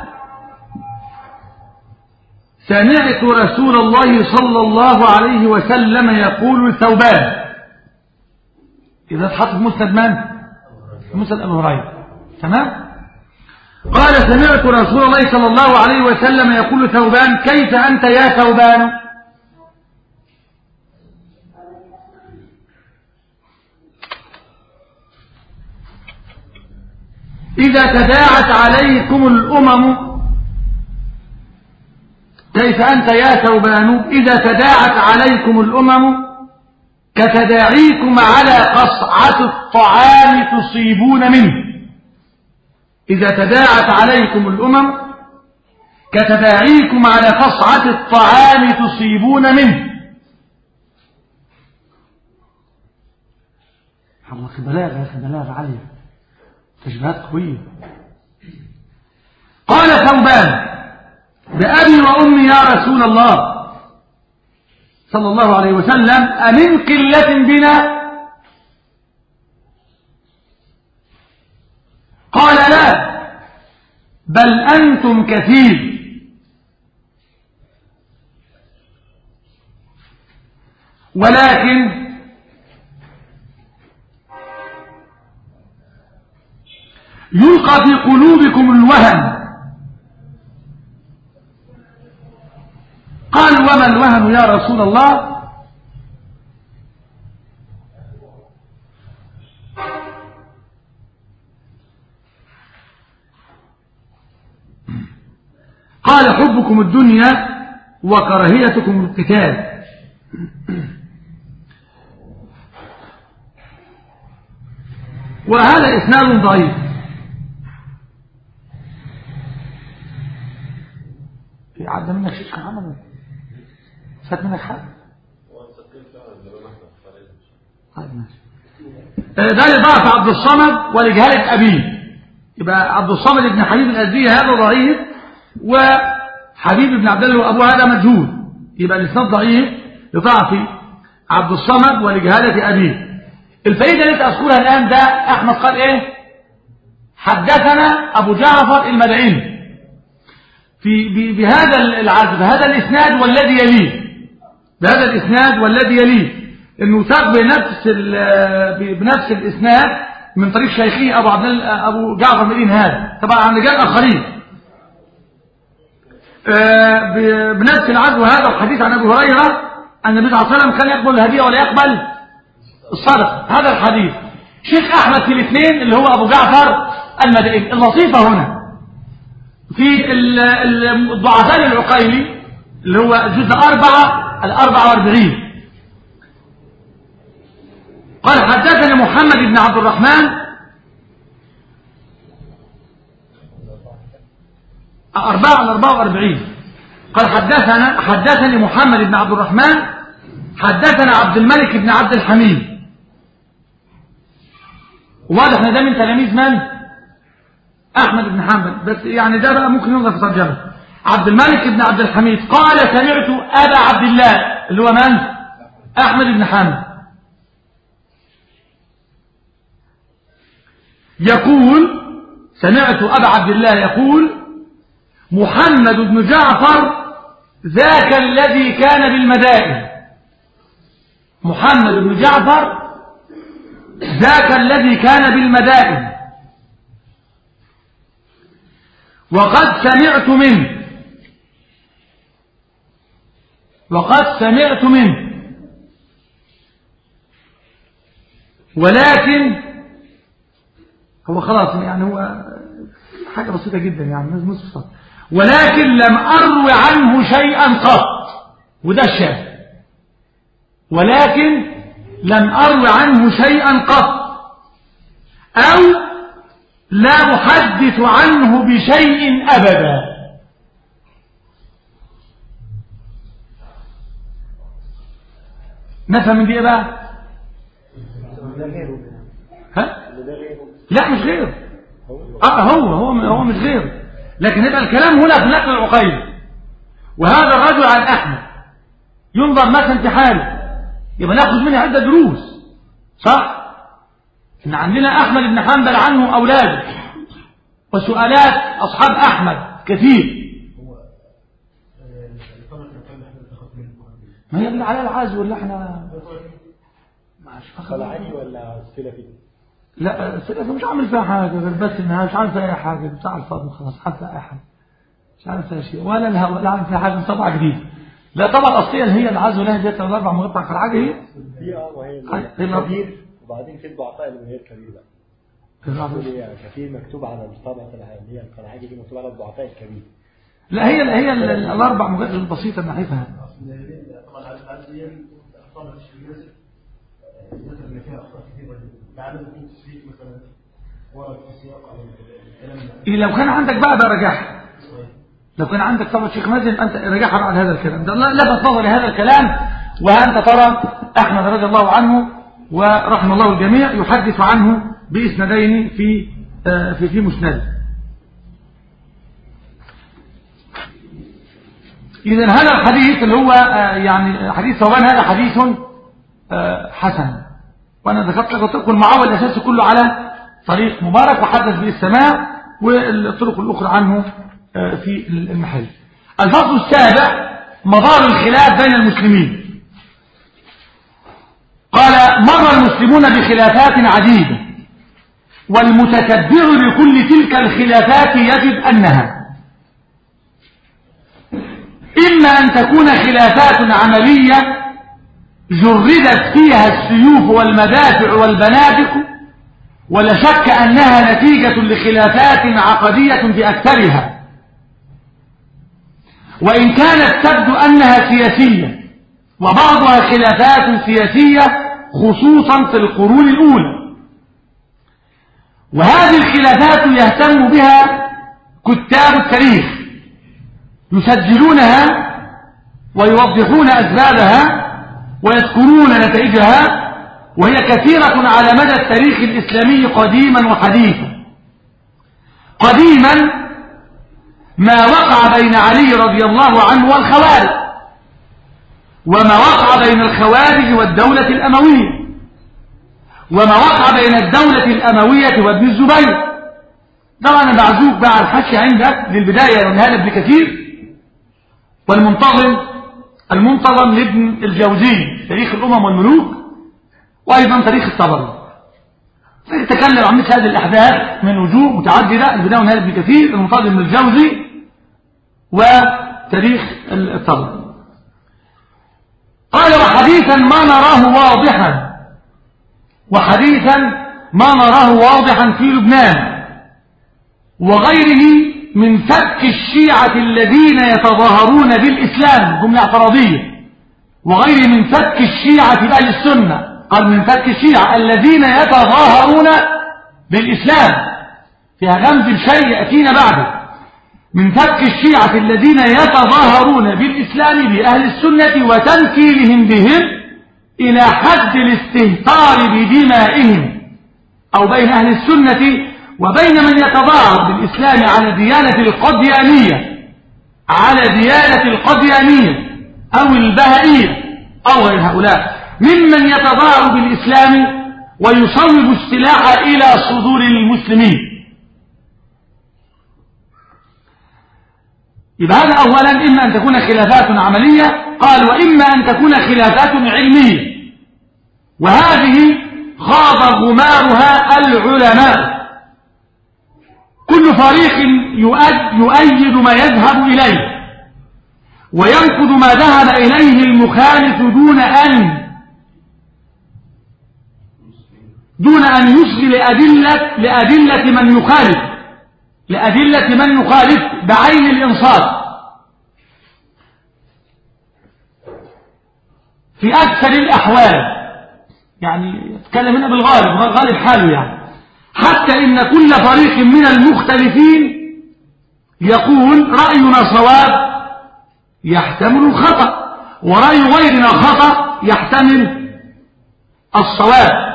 سمعت رسول الله صلى الله عليه وسلم يقول ثوبان. إذا تحط مسند من؟ مسند أبي هريرة، تمام؟ قال سمعت رسول الله صلى الله عليه وسلم يقول ثوبان كيف أنت يا ثوبان؟ إذا تداعت عليكم الأمم كيف أنت يا ثوبان إذا تداعت عليكم الأمم كتداعيكم على قصعة الطعام تصيبون منه. إذا تداعت عليكم الأمم كتداعيكم على قصعة الطعام تصيبون منه. الله بلاغة عالية، تشبيهات قوية. قال ثوبان بأبي وأمي يا رسول الله صلى الله عليه وسلم أمن قلة بنا؟ قال لا بل أنتم كثير. ولكن يلقى في قلوبكم الوهن. قال وما الوهن يا رسول الله؟ قال حبكم الدنيا وكراهيتكم القتال. وهذا إسناد ضعيف. عدى منك شيء محمد؟ فات منك حق؟ طيب ماشي. ده لضعف عبد الصمد ولجهالة أبيه. يبقى عبد الصمد بن حبيب الأزدي هذا ضعيف، وحبيب بن عبد الله وأبوه هذا مجهول. يبقى الإسناد ضعيف لضعف عبد الصمد ولجهالة أبيه. الفائدة اللي أذكرها الآن ده أحمد قال إيه؟ حدثنا أبو جعفر المدعيني بهذا العزف، بهذا الإسناد والذي يليه، بهذا الإسناد والذي يليه، إنه ساق بنفس الإسناد من طريق شيخه أبو جعفر المدعيني هذا، طبعا عن رجال آخرين بنفس العزف. هذا الحديث عن أبي هريرة أن النبي صلى الله عليه وسلم كان يقبل الهدية ولا يقبل الصدقة. هذا الحديث شيخ أحمد في الاثنين اللي هو أبو جعفر المدعيني. اللطيفة هنا في الضعفاء العقيلي اللي هو جزء 44 قال حدثني محمد بن عبد الرحمن 44 قال حدثني محمد بن عبد الرحمن حدثنا عبد الملك بن عبد الحميد. واضح ان ده من تلاميذ من؟ احمد بن حنبل، بس يعني ده بقى ممكن ينظر في ترجمه. عبد الملك بن عبد الحميد قال سمعت ابا عبد الله اللي هو من؟ احمد بن حنبل يقول سمعت ابا عبد الله يقول محمد بن جعفر ذاك الذي كان بالمدائن. محمد بن جعفر ذاك الذي كان بالمدائن وقد سمعت منه ولكن هو خلاص يعني هو حاجة بسيطة جدا يعني نصف سطر. ولكن لم أروي عنه شيئا قط، وده الشاهد. ولكن لم أروي عنه شيئا قط أو لا أحدث عنه بشيء أبدا. نفهم من دي إيه بقى؟ ها؟ لا مش غير. هو مش غير، لكن يبقى الكلام هنا في نقل العقيل. وهذا الرجل عن أحمد ينظر مثلا في حاله، يبقى ناخذ منه عدة دروس، صح؟ إن عندنا أحمد بن حنبل عنه أولاده وسؤالات أصحاب أحمد كثير. ما هي على العاز ولا احنا خلعاني ولا السلفي؟ لا السلفي مش عامل فيها حاجة غير بس انها مش عامل فيها اي حاجة بتاع الفاضل خلاص، حتى اي حاجة مش عامل فيها شيء ولا لها ولا عامل فيها حاجة طبعا جديد. لا طبعا الاصليه اللي هي العز ولها ديت الاربع مقطع خلعاجه هي وهي كبير وبعدين في ضعفاء اللي من غير كبير بقى. كثير مكتوب على الطبعة اللي هي القناعية دي مكتوب على الضعفاء الكبير. لا هي الأربع مجلد البسيطة نحيفها. طبعا العادية أخطاء الشيء ذكر إن فيها أخطاء كثيرة جدا. بعد ممكن تسليك مثلا ورد في سياق أو الكلام ده. لو كان عندك بقى رجعها. لو كان عندك طبعا شيخ مازن أنت رجعها بعد هذا الكلام. ده لفت نظري هذا الكلام وأنت ترى أحمد رضي الله عنه ورحمه الله الجميع يحدث عنه بإسنادين في مسند. إذن هذا الحديث اللي هو يعني حديث ثوبان هذا حديث حسن، وأنا ذكرت لك الطرق المعول الأساسي كله على طريق مبارك وحدث به السماع والطرق الأخرى عنه في المحل. الفصل السابع مدار الخلاف بين المسلمين. قال مر المسلمون بخلافات عديدة والمتتبع لكل تلك الخلافات يجد أنها إما أن تكون خلافات عملية جردت فيها السيوف والمدافع والبنادق، ولا شك أنها نتيجة لخلافات عقدية في أكثرها، وإن كانت تبدو أنها سياسية، وبعضها خلافات سياسية خصوصا في القرون الأولى. وهذه الخلافات يهتم بها كتاب التاريخ، يسجلونها ويوضحون أسبابها ويذكرون نتائجها، وهي كثيرة على مدى التاريخ الإسلامي قديما وحديثا. قديما ما وقع بين علي رضي الله عنه والخوارج، وما وقع بين الخوارج والدولة الأموية، وما وقع بين الدولة الأموية وابن الزبير. طبعا أنا بعزوك بقى الحكي عندك للبداية والنهاية ابن كثير والمنتظم لابن الجوزي تاريخ الأمم والملوك، وأيضا تاريخ الطبري. نتكلم عن مثل هذه الأحداث من وجوه متعددة، البداية والنهاية ابن كثير، المنتظم للجوزي، وتاريخ الطبري. قال وحديثا ما نراه واضحا في لبنان وغيره من فك الشيعة الذين يتظاهرون بالإسلام، جملة اعتراضية، وغير من فك الشيعة بأهل السنة. قال من فك الشيعة الذين يتظاهرون بالإسلام، فيها غمز بشيء يأتينا بعده. من فك الشيعة الذين يتظاهرون بالإسلام بأهل السنة وتنكيلهم بهم إلى حد الاستهتار بدمائهم، أو بين أهل السنة وبين من يتظاهر بالإسلام على ديانة القديانية أو البهائية أو غير هؤلاء ممن يتظاهر بالإسلام ويصوب السلاح إلى صدور المسلمين. يبقى هذا أولا إما أن تكون خلافات عملية، قال وإما أن تكون خلافات علمية، وهذه خاض غمارها العلماء، كل فريق يؤيد ما يذهب إليه وينقض ما ذهب إليه المخالف دون أن يشغل لأدلة من يخالف بعين الإنصاف. في أكثر الأحوال، يعني يتكلم هنا بالغالب حاله، يعني حتى إن كل فريق من المختلفين يقول رأينا صواب يحتمل الخطأ، ورأي غيرنا خطأ يحتمل الصواب.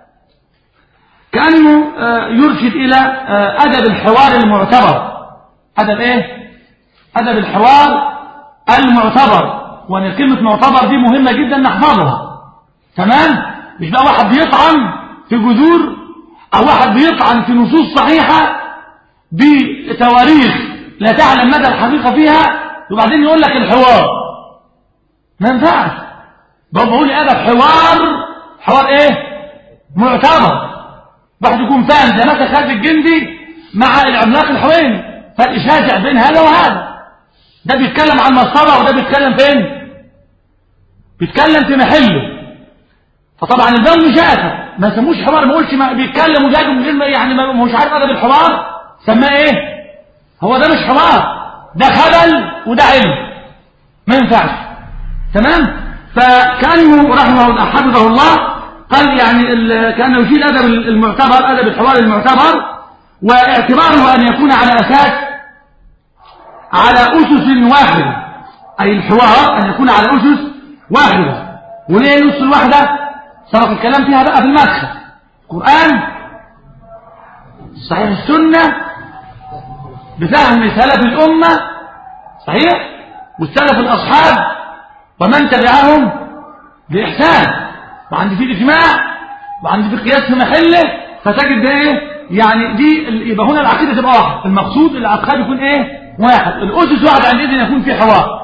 كأنه يرشد إلى أدب الحوار المعتبر. أدب إيه؟ أدب الحوار المعتبر. وأن كلمة معتبر دي مهمة جدا نحفظها، تمام؟ مش بقى واحد بيطعن في جذور، أو واحد بيطعن في نصوص صحيحة بتواريخ لا تعلم مدى الحقيقة فيها، وبعدين يقول لك الحوار ما ينفعش. بقول أدب حوار إيه؟ معتبر. واحد يكون فاهم زي مثلا خالد الجندي مع العملاق الحويني، فرق شاسع بين هذا وهذا. ده بيتكلم عن مصطبة وده بيتكلم فين؟ بيتكلم في محله. فطبعا البول شاسع، ما سموش حوار، ما قلتش ما بيتكلم وجاي من غير ما يعني مش عارف ادب الحوار، سماه ايه؟ هو ده مش حوار، ده خبل وده علم، ما ينفعش. تمام؟ فكانه رحمه الله حفظه الله قال يعني كانه يشيل ادب المعتبر، ادب الحوار المعتبر، واعتباره ان يكون على اساس، على اسس واحده، اي الحوار ان يكون على اسس واحده. وليه الاسس الواحده؟ سبق الكلام فيها بقى في المدخل. القران، صحيح السنه، بفهم سلف الامه، صحيح، والسلف الاصحاب ومن تبعهم باحسان، وعندي فيه اجماع، وعندي فيه قياس في محله، فتجد ده ايه يعني، دي يبقى هنا العقيده تبقى واحد، المقصود الاعتقاد يكون ايه واحد، الاسس واحده، عندئذ يكون في حوار.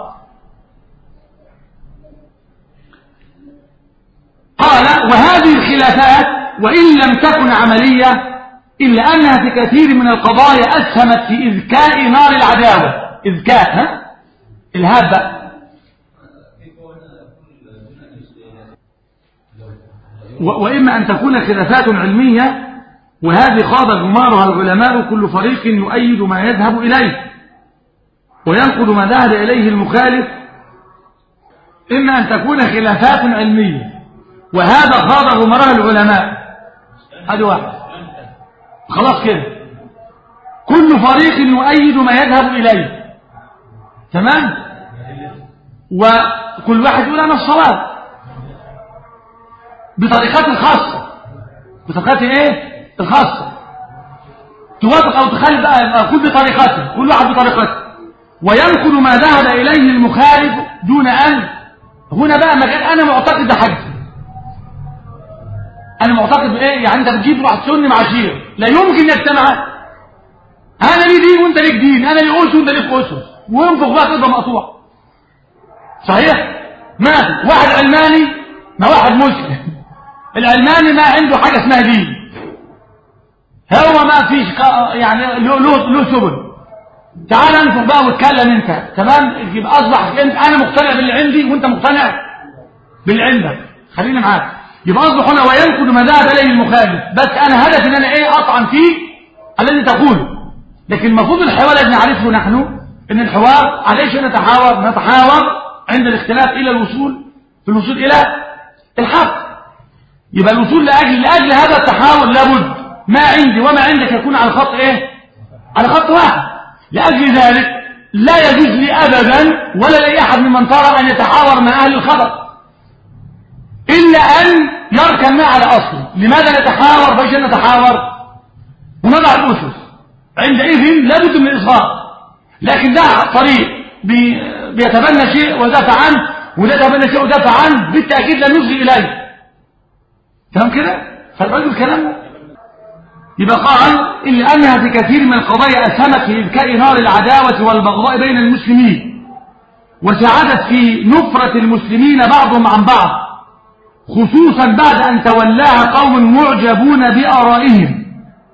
قال وهذه الخلافات وان لم تكن عمليه الا انها في كثير من القضايا اسهمت في اذكاء نار العداوه، اذكاء الهاب بقى، وإما أن تكون خلافات علمية وهذه خاض جمارها العلماء كل فريق يؤيد ما يذهب إليه وينقض ما ذهب إليه المخالف. إما أن تكون خلافات علمية وهذا خاض جمارها العلماء، هذا واحد خلاص كده، كل فريق يؤيد ما يذهب إليه، تمام، وكل واحد يقول أنا الصواب بطريقات الخاصة، بطريقات ايه الخاصة، توافق او تخالف بقى كل بطريقته، كل واحد بطريقته، وينقل ما ذهب اليه المخالف دون ان، هنا بقى مكان انا معتقد بحاجه، انا معتقد بايه، يعني انت بتجيب واحد سني مع شيعي لا يمكن يجتمع، انا لي دين وانت ليك دين، انا لي اسس وانت ليك اسس، وينفخ بقى كده مقطوع، صحيح؟ ما واحد علماني مع واحد مسلم، العلماني ما عنده حاجة اسمها دين، هو ما فيش يعني له سبل، تعال انفق بقى واتكلم انت، تمام، يبقى اصبح انا مقتنع باللي عندي وانت مقتنع باللي عندك، خلينا معاك، يبقى اصبح هنا وينقل ما ذهب اليه المخالف، بس انا هدفي ان انا ايه اطعن فيه الذي تقوله، لكن المفروض الحوار الذي نعرفه نحن ان الحوار عليش نتحاور عند الاختلاف الى الوصول، في الوصول الى الحق، يبقى الوصول لأجل هذا التحاور لابد ما عندي وما عندك يكون على خط ايه، على خط واحد، لأجل ذلك لا يجوز لي أبدا ولا لأي أحد ممن ترى أن يتحاور مع أهل الخبر إلا أن يركن ما على أصله. لماذا نتحاور؟ باش نتحاور ونضع الأسس، عندئذ لابد من الإصغاء، لكن ده طريق بيتبنى شيء ودافع عنه، وده يتبنى شيء ودافع عنه، بالتأكيد لا نصغي إليه، تمام كده؟ فالرجل الكلام يبقى قال إلا أنها في كثير من القضايا أسهمت في إذكاء نار العداوة والبغضاء بين المسلمين، وساعدت في نفرة المسلمين بعضهم عن بعض، خصوصا بعد أن تولاها قوم معجبون بآرائهم،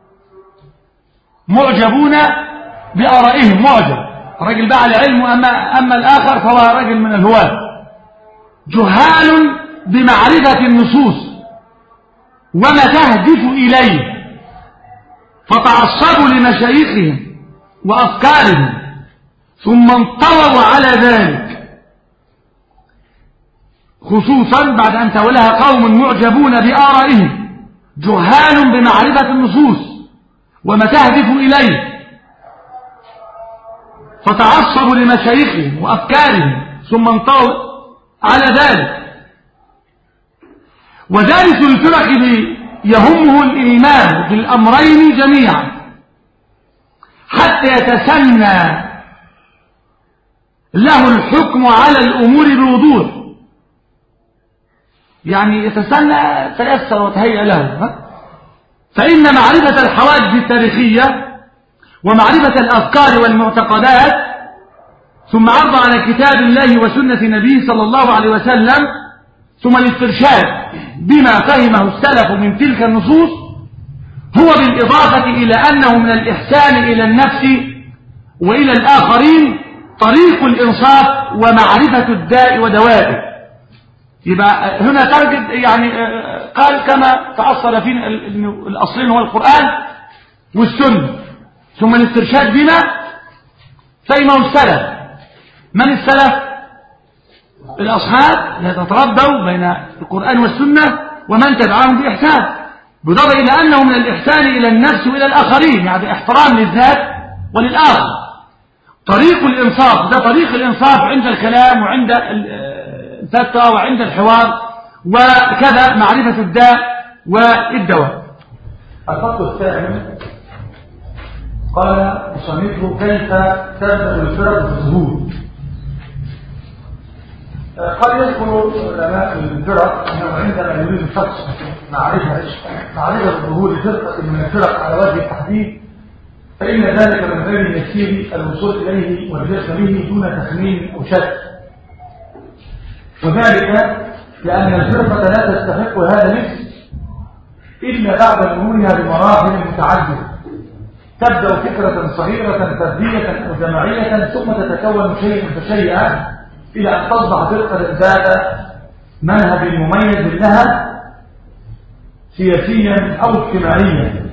معجب رجل بقى العلم، أما الآخر فهو رجل من الهواة، جهال بمعرفة النصوص وما تهدف إليه، فتعصبوا لمشايخهم وأفكارهم ثم انطووا على ذلك، خصوصا بعد أن تولاها قوم معجبون بآرائهم جهال بمعرفة النصوص وما تهدف إليه، فتعصبوا لمشايخهم وأفكارهم ثم انطووا على ذلك. ودارس الفرق يهمه الإيمان بالأمرين جميعا حتى يتسنى له الحكم على الأمور بوضوح، يعني يتسنى تيسر وتهيأ له، فإن معرفة الحوادث التاريخية ومعرفة الأفكار والمعتقدات ثم عرض على كتاب الله وسنة نبيه صلى الله عليه وسلم ثم الاسترشاد بما فهمه السلف من تلك النصوص هو بالإضافة إلى أنه من الإحسان إلى النفس وإلى الآخرين طريق الإنصاف ومعرفة الداء ودوائه. يبقى هنا تجد يعني قال كما تأصل فينا الأصلين هو القرآن والسنة، ثم الاسترشاد بما فيما السلف. من السلف؟ الأصحاب يتردوا بين القرآن والسنة ومن تبعهم بإحسان، بالإضافة إلى أنه من الإحسان إلى النفس وإلى الآخرين، يعني احترام للذات وللآخر. طريق الإنصاف ده طريق الإنصاف عند الكلام وعند الفتوى وعند الحوار، وكذا معرفة الداء والدواء. الخط الثاني قال مصنفه كيف تبدأ الفرق بالظهور. قد يذكر علماء الفرق أنه عندما يريد الشخص معرفة ظهور فرقة من الفرق على وجه التحديد، فإن ذلك من غير يسير الوصول إليه والجزم به دون تخمين أو شك، وذلك لأن الفرقة لا تستحق هذا الاسم إلا بعد مرورها بمراحل متعددة، تبدأ فكرة صغيرة فردية أو جماعية، ثم تتكون شيئا فشيئا إلى أن تصبح فرقة ذات منهج مميز لها سياسيا أو اجتماعيا.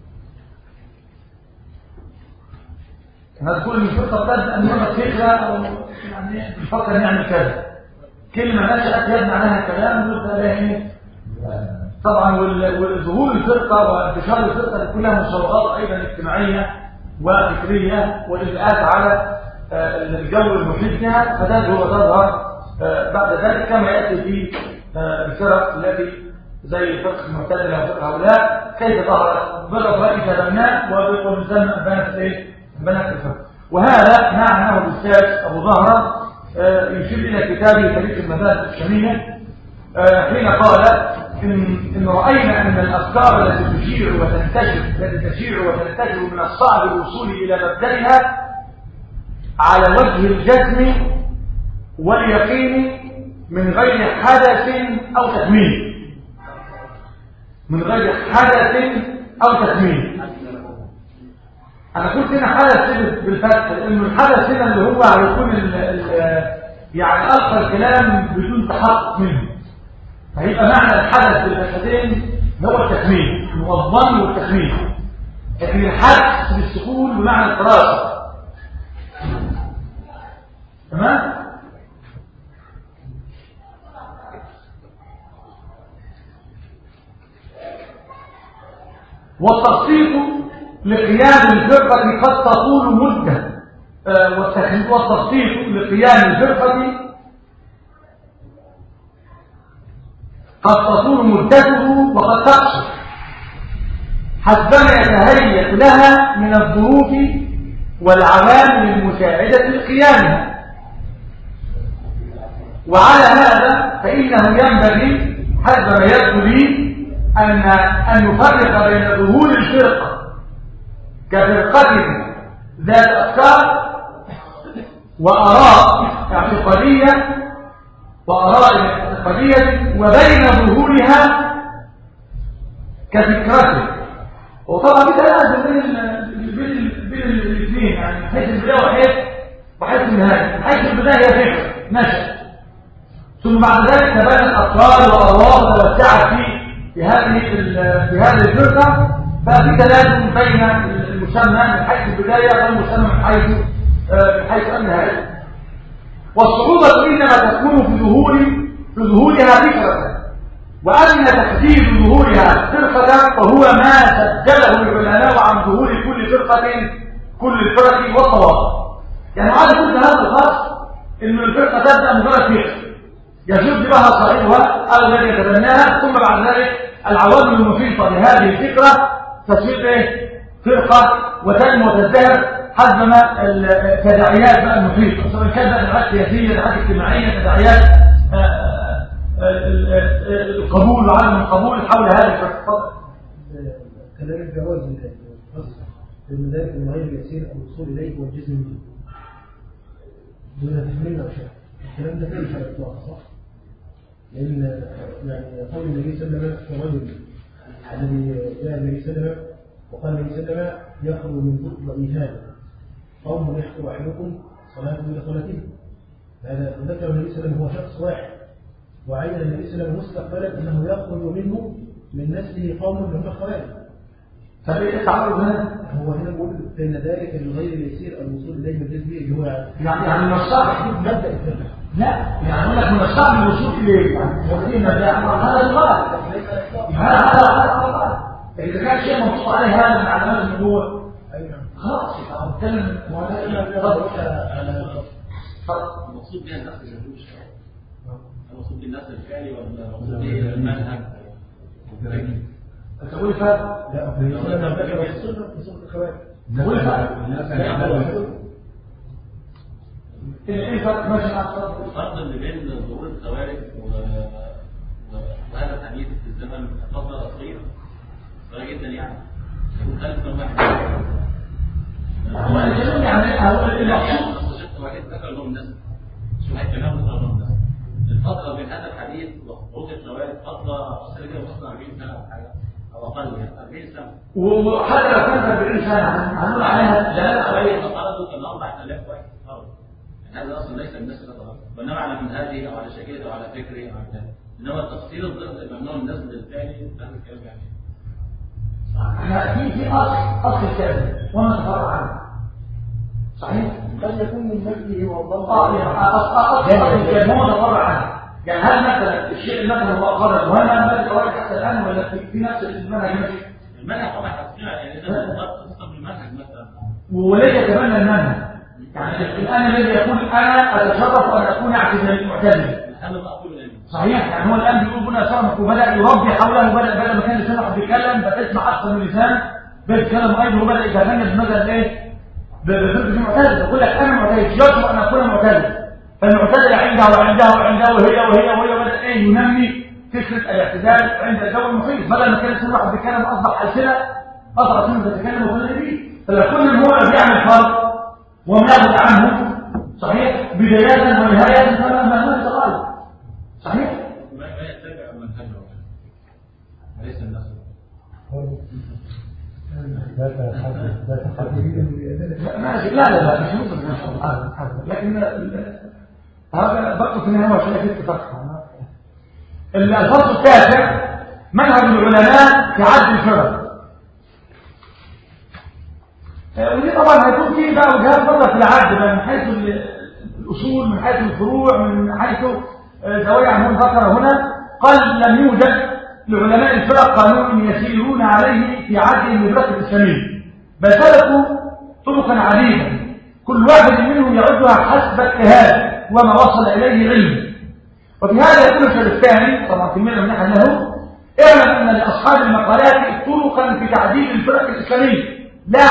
هتقول ان الفرقه تبدا ان هي فكره او يعني بنفكر نعمل كذا، كلمه نشات يبنى عليها كلام وده طبعا. والظهور الفرقه وانتشار الفرقه كلها مشوقات ايضا اجتماعيه وفكريه والالقاء على الجو المحيط بها، فتظهر وتظهر بعد ذلك كما ياتي في الفرق التي زي فرقه المعتزله وفرقه هؤلاء كيف ظهرت بالرأي كلامنا وبالزمن بنات الفرق. وهذا معناه الأستاذ أبو زهرة يشير إلى كتابه تاريخ المذاهب الإسلامية حين قال إن رأينا أن الأفكار التي تشيع وتنتشر من الصعب الوصول إلى مبدئها على وجه الجزم واليقين من غير حدث أو تخمين، من غير حدث أو تخمين. أنا قلت هنا حدث بالفتح لأنه الحدث هنا اللي هو هيكون يعني ألقى الكلام بدون تحقق منه، فهيبقى معنى الحدث بالفتحتين هو التخمين، هو الظن والتخمين، لكن الحدث بالسكون بمعنى الفراسة. تمام؟ والتخطيط لقيام الفرقة قد تطول مدة، والتخطيط لقيام الفرقة قد تطول مدته وقد تقصر حسبما يتهيأ لها من الظروف والعوامل المساعدة لقيامها. وعلى هذا فإنه ينبغي حسب ما يبدو لي أن نفرق بين ظهور الفرقة كفرقة ذات أفكار وآراء اعتقادية وبين ظهورها كفكرة. وطبعا في تلازم بين الاثنين، يعني حيث البداية وحيث النهاية. حيث البداية هي فكرة نشأ، ثم بعد ذلك تبنت أفكار وأرواح وتوسعت في هذه الفرقة، ففي تلازم بين المسمى من حيث البداية والمسمى من حيث النهاية. والصعوبة إنما تكون في ظهورها فكرة، وأن تحديد ظهورها فرقة فهو ما سجله العلماء عن ظهور كل الفرق والطوائف. يعني عايز كل هذا الخاص إن الفرقة تبدأ مجرد فكرة يجد بها صاحبها أو الذي يتبناها، ثم بعد ذلك العوامل المحيطة بهذه الفكرة تصير فرقة وتنمو وتزدهر حسب ما التداعيات بقى المحيطة، سواء كانت تداعيات سياسية، تداعيات اجتماعية، تداعيات القبول وعدم القبول حول هذه الفرقة. كذلك جواز المذاهب من غير يسير الوصول إليه والجزم به دون تحميل أو شك. الكلام ده كيف يطلق صح؟ لأن يعني قول النبي صلى الله عليه وسلم في الرجل الذي جاء النبي صلى الله عليه وسلم وقال النبي صلى الله عليه وسلم يخلو من بطء هذا قوم يحكوا أحدكم صلاته إلى صلاتهم. هذا ذكر النبي صلى الله عليه وسلم هو شخص واحد وعين النبي صلى الله عليه وسلم مستقبلا انه يخرج منه من نسله قوم اللي هم الخوارج. طب ايه تعرض هنا؟ هو هنا بيقول ان ذلك الغير يسير الوصول اليه بالجزء اللي هو يعني من الصعب مبدا الفقه. لا يعني اقول لك من الصعب الوصول اليه هذا الغلط. هذا اذا كان شيء منصوص عليه هذا من علامات النبوه خلاص يبقى نتكلم المقصود بها النقل الجمهوري المقصود بالنقل الفعلي ولا المقصود بالمنهج تقول فرق؟ لا في سورة الخوارج تقول فرق؟ ايه الفرق ماشي مع الفرق اللي بين ظهور الخوارج وهذا الحديث في الزمن فترة قصيرة صغيرة جدا يعني مختلف من واحد هو الجنون يعني الفترة بين هذا الحديث وخروج الخوارج فترة قصيرة جدا وصلنا 40 سنة أو حاجة أو أقل يعني 40 سنة وحتى لو كانت 40 سنة هنقول عليها لا خوارج فقرضوا كان 4000 واحد فرض يعني هذا أصلا ليس الناس فترة وإنما على منهجه أو على شكله أو على فكره أو على كذا إنما التفصيل الضغط ممنوع النسل الثاني هذا الكلام يعني في أصل الكلام وما تفرع عنه صحيح؟ قد يكون من نفسه والله أصل الكلام هو تفرع عنه يعني هل مثلا الشيء مثلا هو خرج وهل ما القواعد حتى الآن ولا في نفس المنهج ماشي؟ المنهج طبعا حسنا يعني ده خاصة بالمنهج مثلا وليس يتبنى المنهج يعني الآن الذي يقول أنا أتشرف أن أكون اعتزالي معتزلي صحيح يعني هو الآن بيقول هنا صرمك وبدأ يربي حوله بدأ ما كان لسانه بيتكلم بتسمع أكثر من لسان بيتكلم أيضا وبدأ يتغنى بمثل إيه؟ بفرق المعتزلة يقول لك أنا معتزل يجب أن أكون معتزل فالمعتزلة عنده وهي بدأ إيه ينمي فكرة الاعتزال عند الجو المحيط بدل ما كان يكون واحد بيتكلم أصبح ألسنة أصبح ألسنة تتكلم وكل دي فلكل من هو الذي يعمل فرق ومناخذ عنه صحيح بداية ونهاية فما يتغير صحيح؟ ما يتبع منهجه ليس الناس لا مش ممكن لكن هذا برضه في النهاية شيء اتفاق الفصل التاسع منهج العلماء في عد الفرق ودي طبعا هيكون فيه بقى وجهات نظر في العد من حيث الاصول من حيث الفروع من حيث زوايا عنهم ذكر هنا قال لم يوجد لعلماء الفرق قانون يسيرون عليه في عدهم للفرق الاسلاميه بل سلكوا طرقا عديده كل واحد منهم يعدها حسب اجتهاده وما وصل اليه علمه وفي هذا يقول الشرستاني طبعا كلمه منحا له اعلم ان لاصحاب المقالات طرقا في تعديل الفرق الاسلاميه لا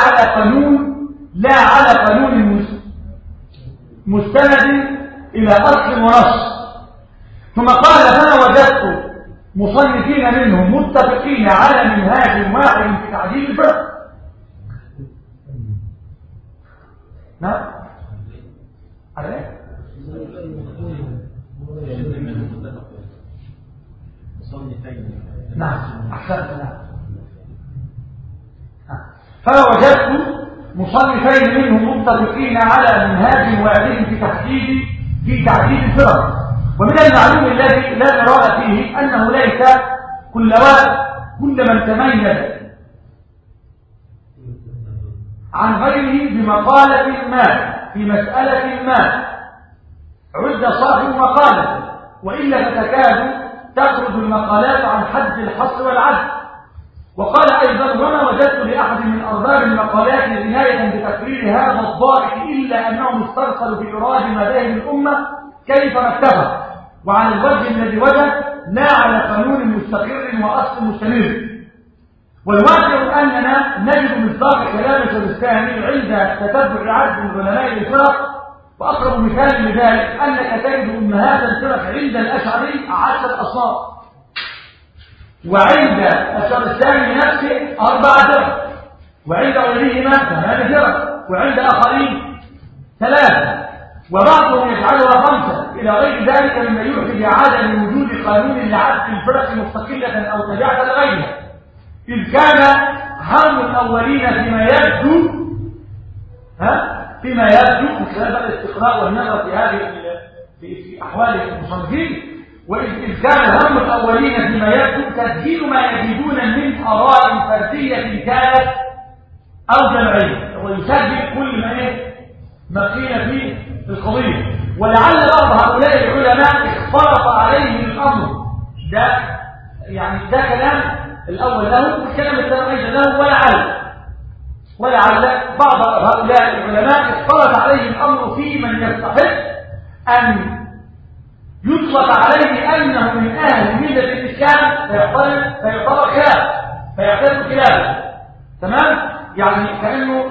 على قانون مستند الى اصل ونص ثم قال فانا وجدت مصنفين منهم متفقين على منهاج واحد في تعديل الفرق نعم على نعم احسنت فانا وجدت مصنفين منهم متفقين على منهاج واحد في تعديل الفرق ومن المعلوم الذي لا نراء فيه أنه ليس كل من تميز عن غيره بمقالة ما في مسألة ما عد صاحب مقالة وإلا فتكاد تخرج المقالات عن حد الحصر والعد وقال أيضا وما وجدت لأحد من أرباب المقالات عناية بتقرير هذا الضابط إلا أنهم استرسلوا في إيراد مذاهب الأمة كيف ما اتفق وعلى الوجه الذي وجد لا على قانون مستقر وأصل مستمر والواقع أننا نجد مصداق كلام الشرستاني عند تتبع عدد من علماء الفرق وأقرب مثال لذلك أنك تجد أمهات الفرق عند الأشعري 10 أصناف وعند الشرستاني نفسه 4 فرق وعند غيرهما 8 فرق وعند آخرين 3 وبعضهم يجعلها 5 إلى غير ذلك مما يوحي بعدم وجود قانون لعد الفرق مستقلة أو تبعة لغيرها إذ كان هم الأولين فيما يبدو من خلال الاستقراء والنظر في هذه في أحوال المصنفين وإذ كان هم الأولين فيما يبدو تسجيل ما يجدون من آراء فردية كانت أو جمعية، ويسجل كل ما قيل في القضية. ولعل بعض هؤلاء العلماء اختلط عليه الأمر ده، يعني ده كلام الأول له والكلام الثاني أيضا له، ولعل بعض هؤلاء العلماء اختلط عليه الأمر في من يستحق أن يطلق عليه أنه من أهل ملة الإسلام فيعتبر خلافه، تمام؟ يعني كأنه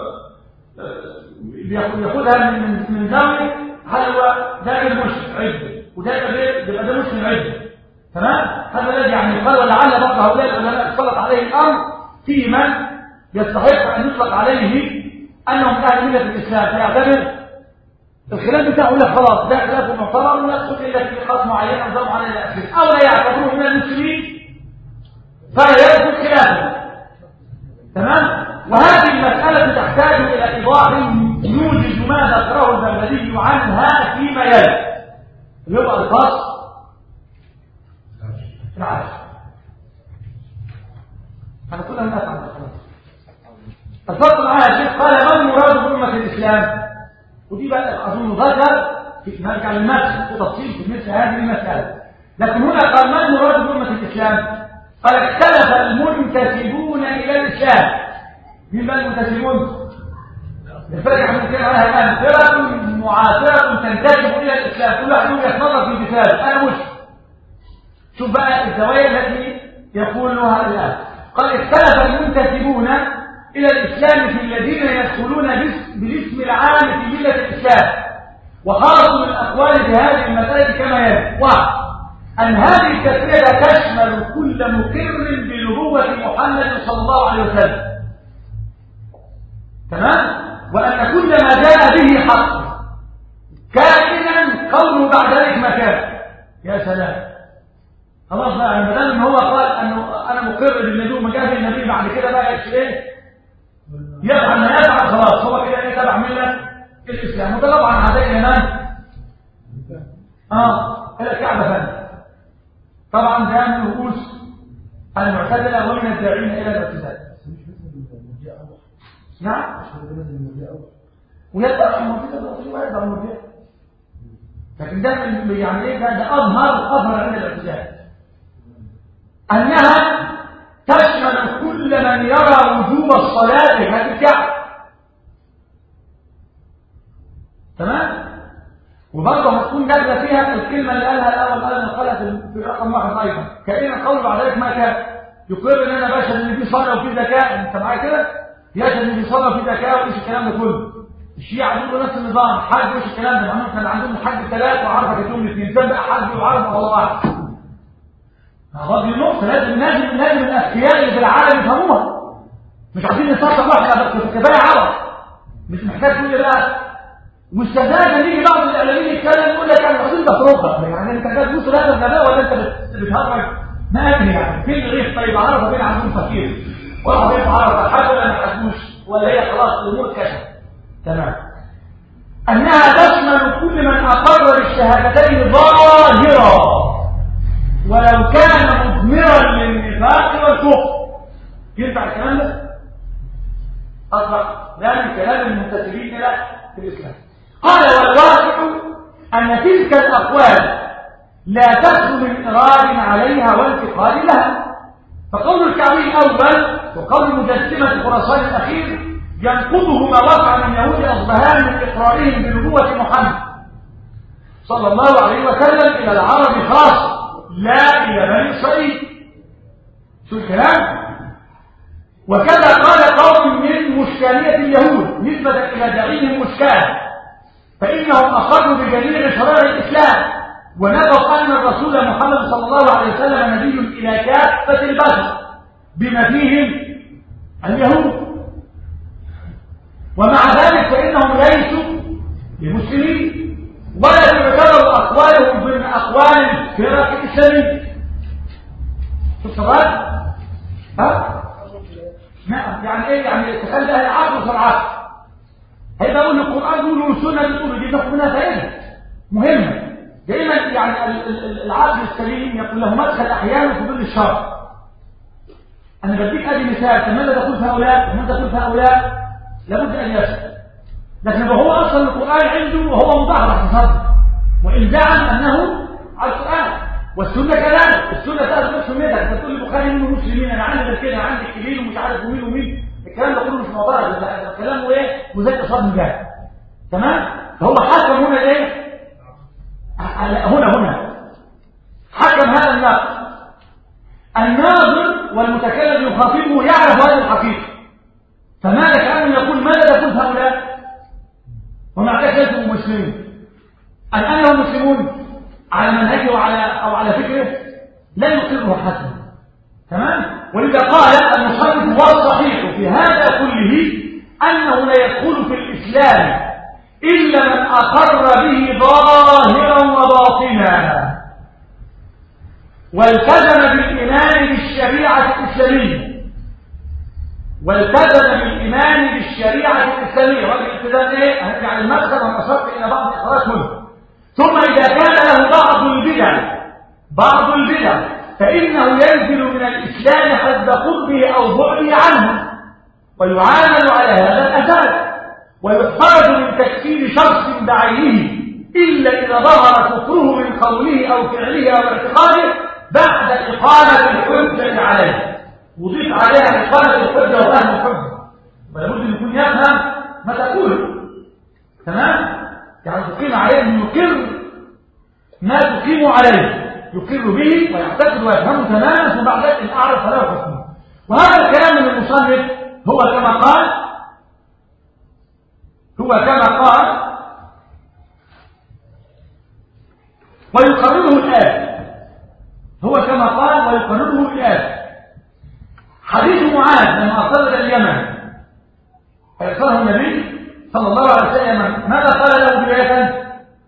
ياخذها من زاوية، هل هو ده المسلم عدة وده يبقى ده مسلم عدة، تمام؟ هذا الذي يعني قال. ولعل بعض هؤلاء العلماء اختلط عليه الأمر في من يستحق أن يطلق عليه أنه من أهل ملة الإسلام، فيعتبر الخلاف بتاعه لا خلاص ده خلاف معتبر ولا يدخل الا في نقاط معينه نظام عليه الاساس، او لا يعتبروه من المسلمين فلا يدخل خلافه، تمام؟ وهذه المساله تحتاج الى ايضاح يوجد ما ذكره البغدادي عنها فيما يلي، يبقى الفصل العاشر. احنا كنا بنفهم خلاص. الفصل العاشر قال ما المراد بأمة الإسلام؟ ودي بقى أظن ذكر في نرجع للمسح وتفصيل في مثل هذه المسألة، لكن هنا قال ما المراد بأمة الإسلام؟ قال اختلف المنتسبون إلى الإسلام. مين بقى المنتسبون؟ الفرق عن المسلمين عليها الآن فرق معاصرة تنتسب إلى الإسلام، كل واحد يتنظر في كتابه أنا مسلم. شوف بقى الزوايا التي يقولها الآن. قال اختلف المنتسبون إلى الإسلام في الذين يدخلون بالاسم العام في ملة الإسلام، وخاصة من الأقوال في هذه المسألة كما يلي: واحد، أن هذه التسمية تشمل كل مقر بنبوة محمد صلى الله عليه وسلم، تمام؟ وأن كل ما جاء به حق كائنا قوله بعد ذلك ما كان. يا سلام، خلاص بقى ما دام ان هو قال انه انا مقر بالنبي وما جاء به النبي بعد كده بقى ايه؟ يفعل ما يفعل، خلاص هو كده ايه؟ تبع مله الاسلام. وده طبعا عداء اليمن الى الكعبه ثانيه، طبعا ده من رؤوس المعتزله ومن الداعين الى الاعتزال. نعم، ويتبع المرجئه ويتبع المرجئه، لكن ده يعني ايه؟ ده اظهر عند الاعتزال انها تشمل كل من يرى وجوب الصلاه في هذه الكعبه، تمام؟ وبرضه هتكون داخله فيها الكلمه اللي قالها الاول قالها في رقم واحد ايضا، كأن القول بعد ذلك ما كان يقر ان انا بشهد ان في صلاه وفي زكاه. انت معايا كده؟ يشهد ان في صلاه وفي زكاه وايش الكلام ده كله. الشيعة عندهم نفس النظام، حج وايش الكلام ده؟ معناه كان عندهم الحج ثلاث وعرفه كانت يوم الاثنين، سبق حج وعرفه الله واحد. هذه النقطه لازم الاذكياء اللي في العالم يفهموها، مش عايزين نسطح واحنا بس كفايه عرف، مش محتاج كل بقى. والسذاجه يجي بعض الاعلاميين يتكلم يقول لك انا عايزين تفرقها، يعني انت كده تبص لهذا الغباء ولا انت بتهرج؟ ما ادري يعني فين الريح؟ طيب عرفه فين عندهم فقير ولا فين عرفه حد ولا ما حدوش ولا هي خلاص الامور اتكشفت، تمام؟ انها تشمل كل من اقر بالشهادتين ظاهرا ولو كان مضمرا للنفاق والكفر. ينفع الكلام ده؟ اصلا ده من كلام المنتسبين الى في الاسلام. قال والواقع ان تلك الاقوال لا تخلو من اراد عليها وانتقاد لها، فقول الكعبي الاول وقول مجسمه خراسان الاخير ينقضه ما وقع من يهود اصبهان من اقرارهم بنبوه محمد صلى الله عليه وسلم الى العرب خاصه لا الى بني اسرائيل. شو الكلام؟ وكذا قال قوم من مشكاليه اليهود نسبه الى داعيهم مشكال، فانهم اخذوا بجميع شرائع الاسلام ونفوا ان الرسول محمد صلى الله عليه وسلم نبي الى كافه البشر بما فيهم اليهود، ومع ذلك فانهم ليسوا بمسلمين ولا تعتبر اقوالهم ضمن اقوال الفرق الاسلاميه. شوف طبعا نعم، يعني ايه؟ يعني تخلي اهل عقل وسرعات هيبقى يقول القران يقول والسنه بتقول دي تاخد منها فائده مهمه. دايما يعني العقل السليم يقول له مدخل احيانا في ظل الشرع. انا بديك ادي مثال، فماذا تقول في هؤلاء وماذا تقول في هؤلاء؟ لابد ان يسأل. لكن هو اصلا القران عنده وهو مضاعف في صدره، وان زعم انه على القران والسنه كذلك. السنه تاخذ نفس سنتك. انت تقول لي البخاري منه مسلمين، انا عندي غير كده، عندي كبير ومش عارف ومين ومين. الكلام ده كله مش معترض، ده كلامه ايه؟ مزاج صدر جاي. تمام؟ فهو حكم هنا ايه؟ هنا حكم هذا الناظر والمتكلم يخاطبه يعرف هذه الحقيقه. فما لك أن يقول ماذا تقول هؤلاء ومع ذلك ليسوا مسلمين؟ أنهم مسلمون على منهجه أو على فكره لا يقره حسنا. تمام؟ ولذا قال المصنف والصحيح في هذا كله أنه لا يدخل في الإسلام إلا من أقر به ظاهرا وباطنا والتزم بالإيمان بالشريعة الإسلامية والالتزام ايه؟ هنرجع للمدخل ونصرف إلى بعض الإخراج منه. ثم إذا كان له بعض البدع فإنه ينزل من الإسلام حد قربه أو بعده عنه ويعامل على هذا الأساس، ويحترز من تكفير شخص بعينه إلا إذا ظهر كفره من قوله أو فعله أو اعتقاده بعد إقامة الحجة عليه. وضيف عليها إقامة الحجة وفهم الحجة، ولابد أن يكون يفهم ما تقوله. تمام؟ يعني تقيم عليه أن يقر ما تقيم عليه، يقر به ويعتقد ويفهمه تماما، ثم بعد ذلك الأعرف فلا حكمه. وهذا الكلام من المصنف هو كما قال ويقرره الآن حديث معاذ لما أرسل إلى اليمن أرسله النبي صلى الله عليه وسلم، ماذا قال له بداية؟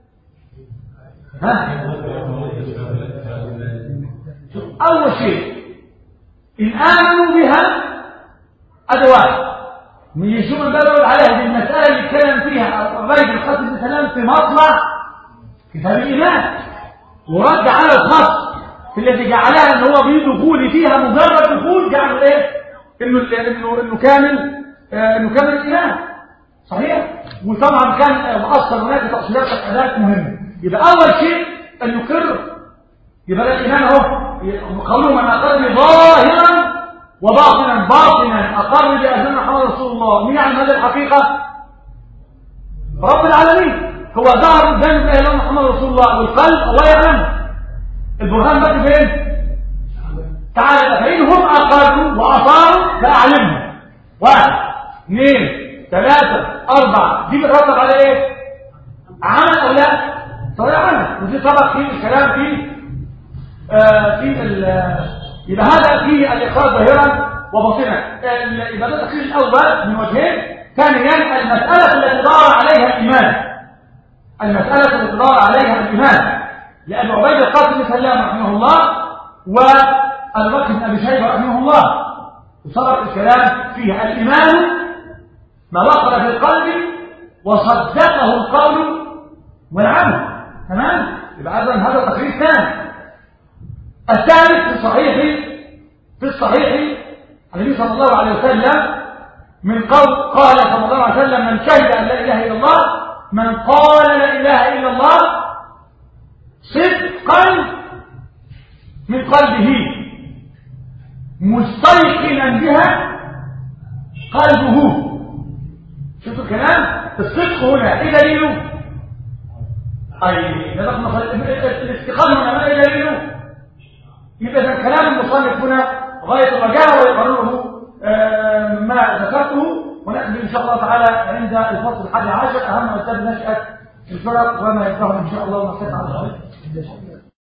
أول شيء إن آمنوا بها أدوات من يشوف من بلد عليها بالمسألة اللي اتكلم فيها الرجل القاسم بن سلام في مطلع كتاب الإيمان، ورد على الخط الذي جعلها ان هو بدخول فيها مجرد دخول جعله ايه؟ انه كامل الايمان. صحيح؟ وطبعا كان مؤثر هناك تفصيلات وحاجات مهمه. يبقى اول شيء ان يقر، يبقى الايمان اهو قوله من اقر ظاهرا وباطنا اقر بأن محمد رسول الله. مين يعلم هذه الحقيقه؟ رب العالمين. هو ظهر قدام بأن محمد رسول الله والقلب الله يعلمه. البرهان بقى فين؟ تعالى فإنهم أقروا وأطاعوا فأعلمهم. 1 2 3 4 دي بترتب على ايه؟ عمل أو لا؟ صحيح عمل. ودي طبق في الكلام يبقى هذا فيه الإخراج ظاهرا وباطنا. يبقى ده التقرير الأول من وجهين. ثانيا المسألة التي دار عليها الإيمان، لأن عبيد القاسم بن سلام رحمه الله وأبو بكر بن أبي شيبة رحمه الله وصدر الكلام فيها. الإيمان ما وقر في القلب وصدقه القول والعمل. تمام؟ يبقى هذا التقرير الثاني. الثالث في الصحيح النبي صلى الله عليه وسلم من قال صلى الله عليه وسلم من شهد أن لا إله إلا الله، من قال لا إله إلا الله صدقا من قلبه مستيقنا بها قلبه. شوفوا الكلام. الصدق هنا ايه دليله؟ الاستقامه هنا ايه دليله؟ يبقى كلام المصنف هنا غايه الرجاء ويقرره ما ذكرته. ونأتي ان شاء الله تعالى عند الفصل 11 اهم اسباب نشأة الفرق وما ينفعهم ان شاء الله ونصيحة على الخير.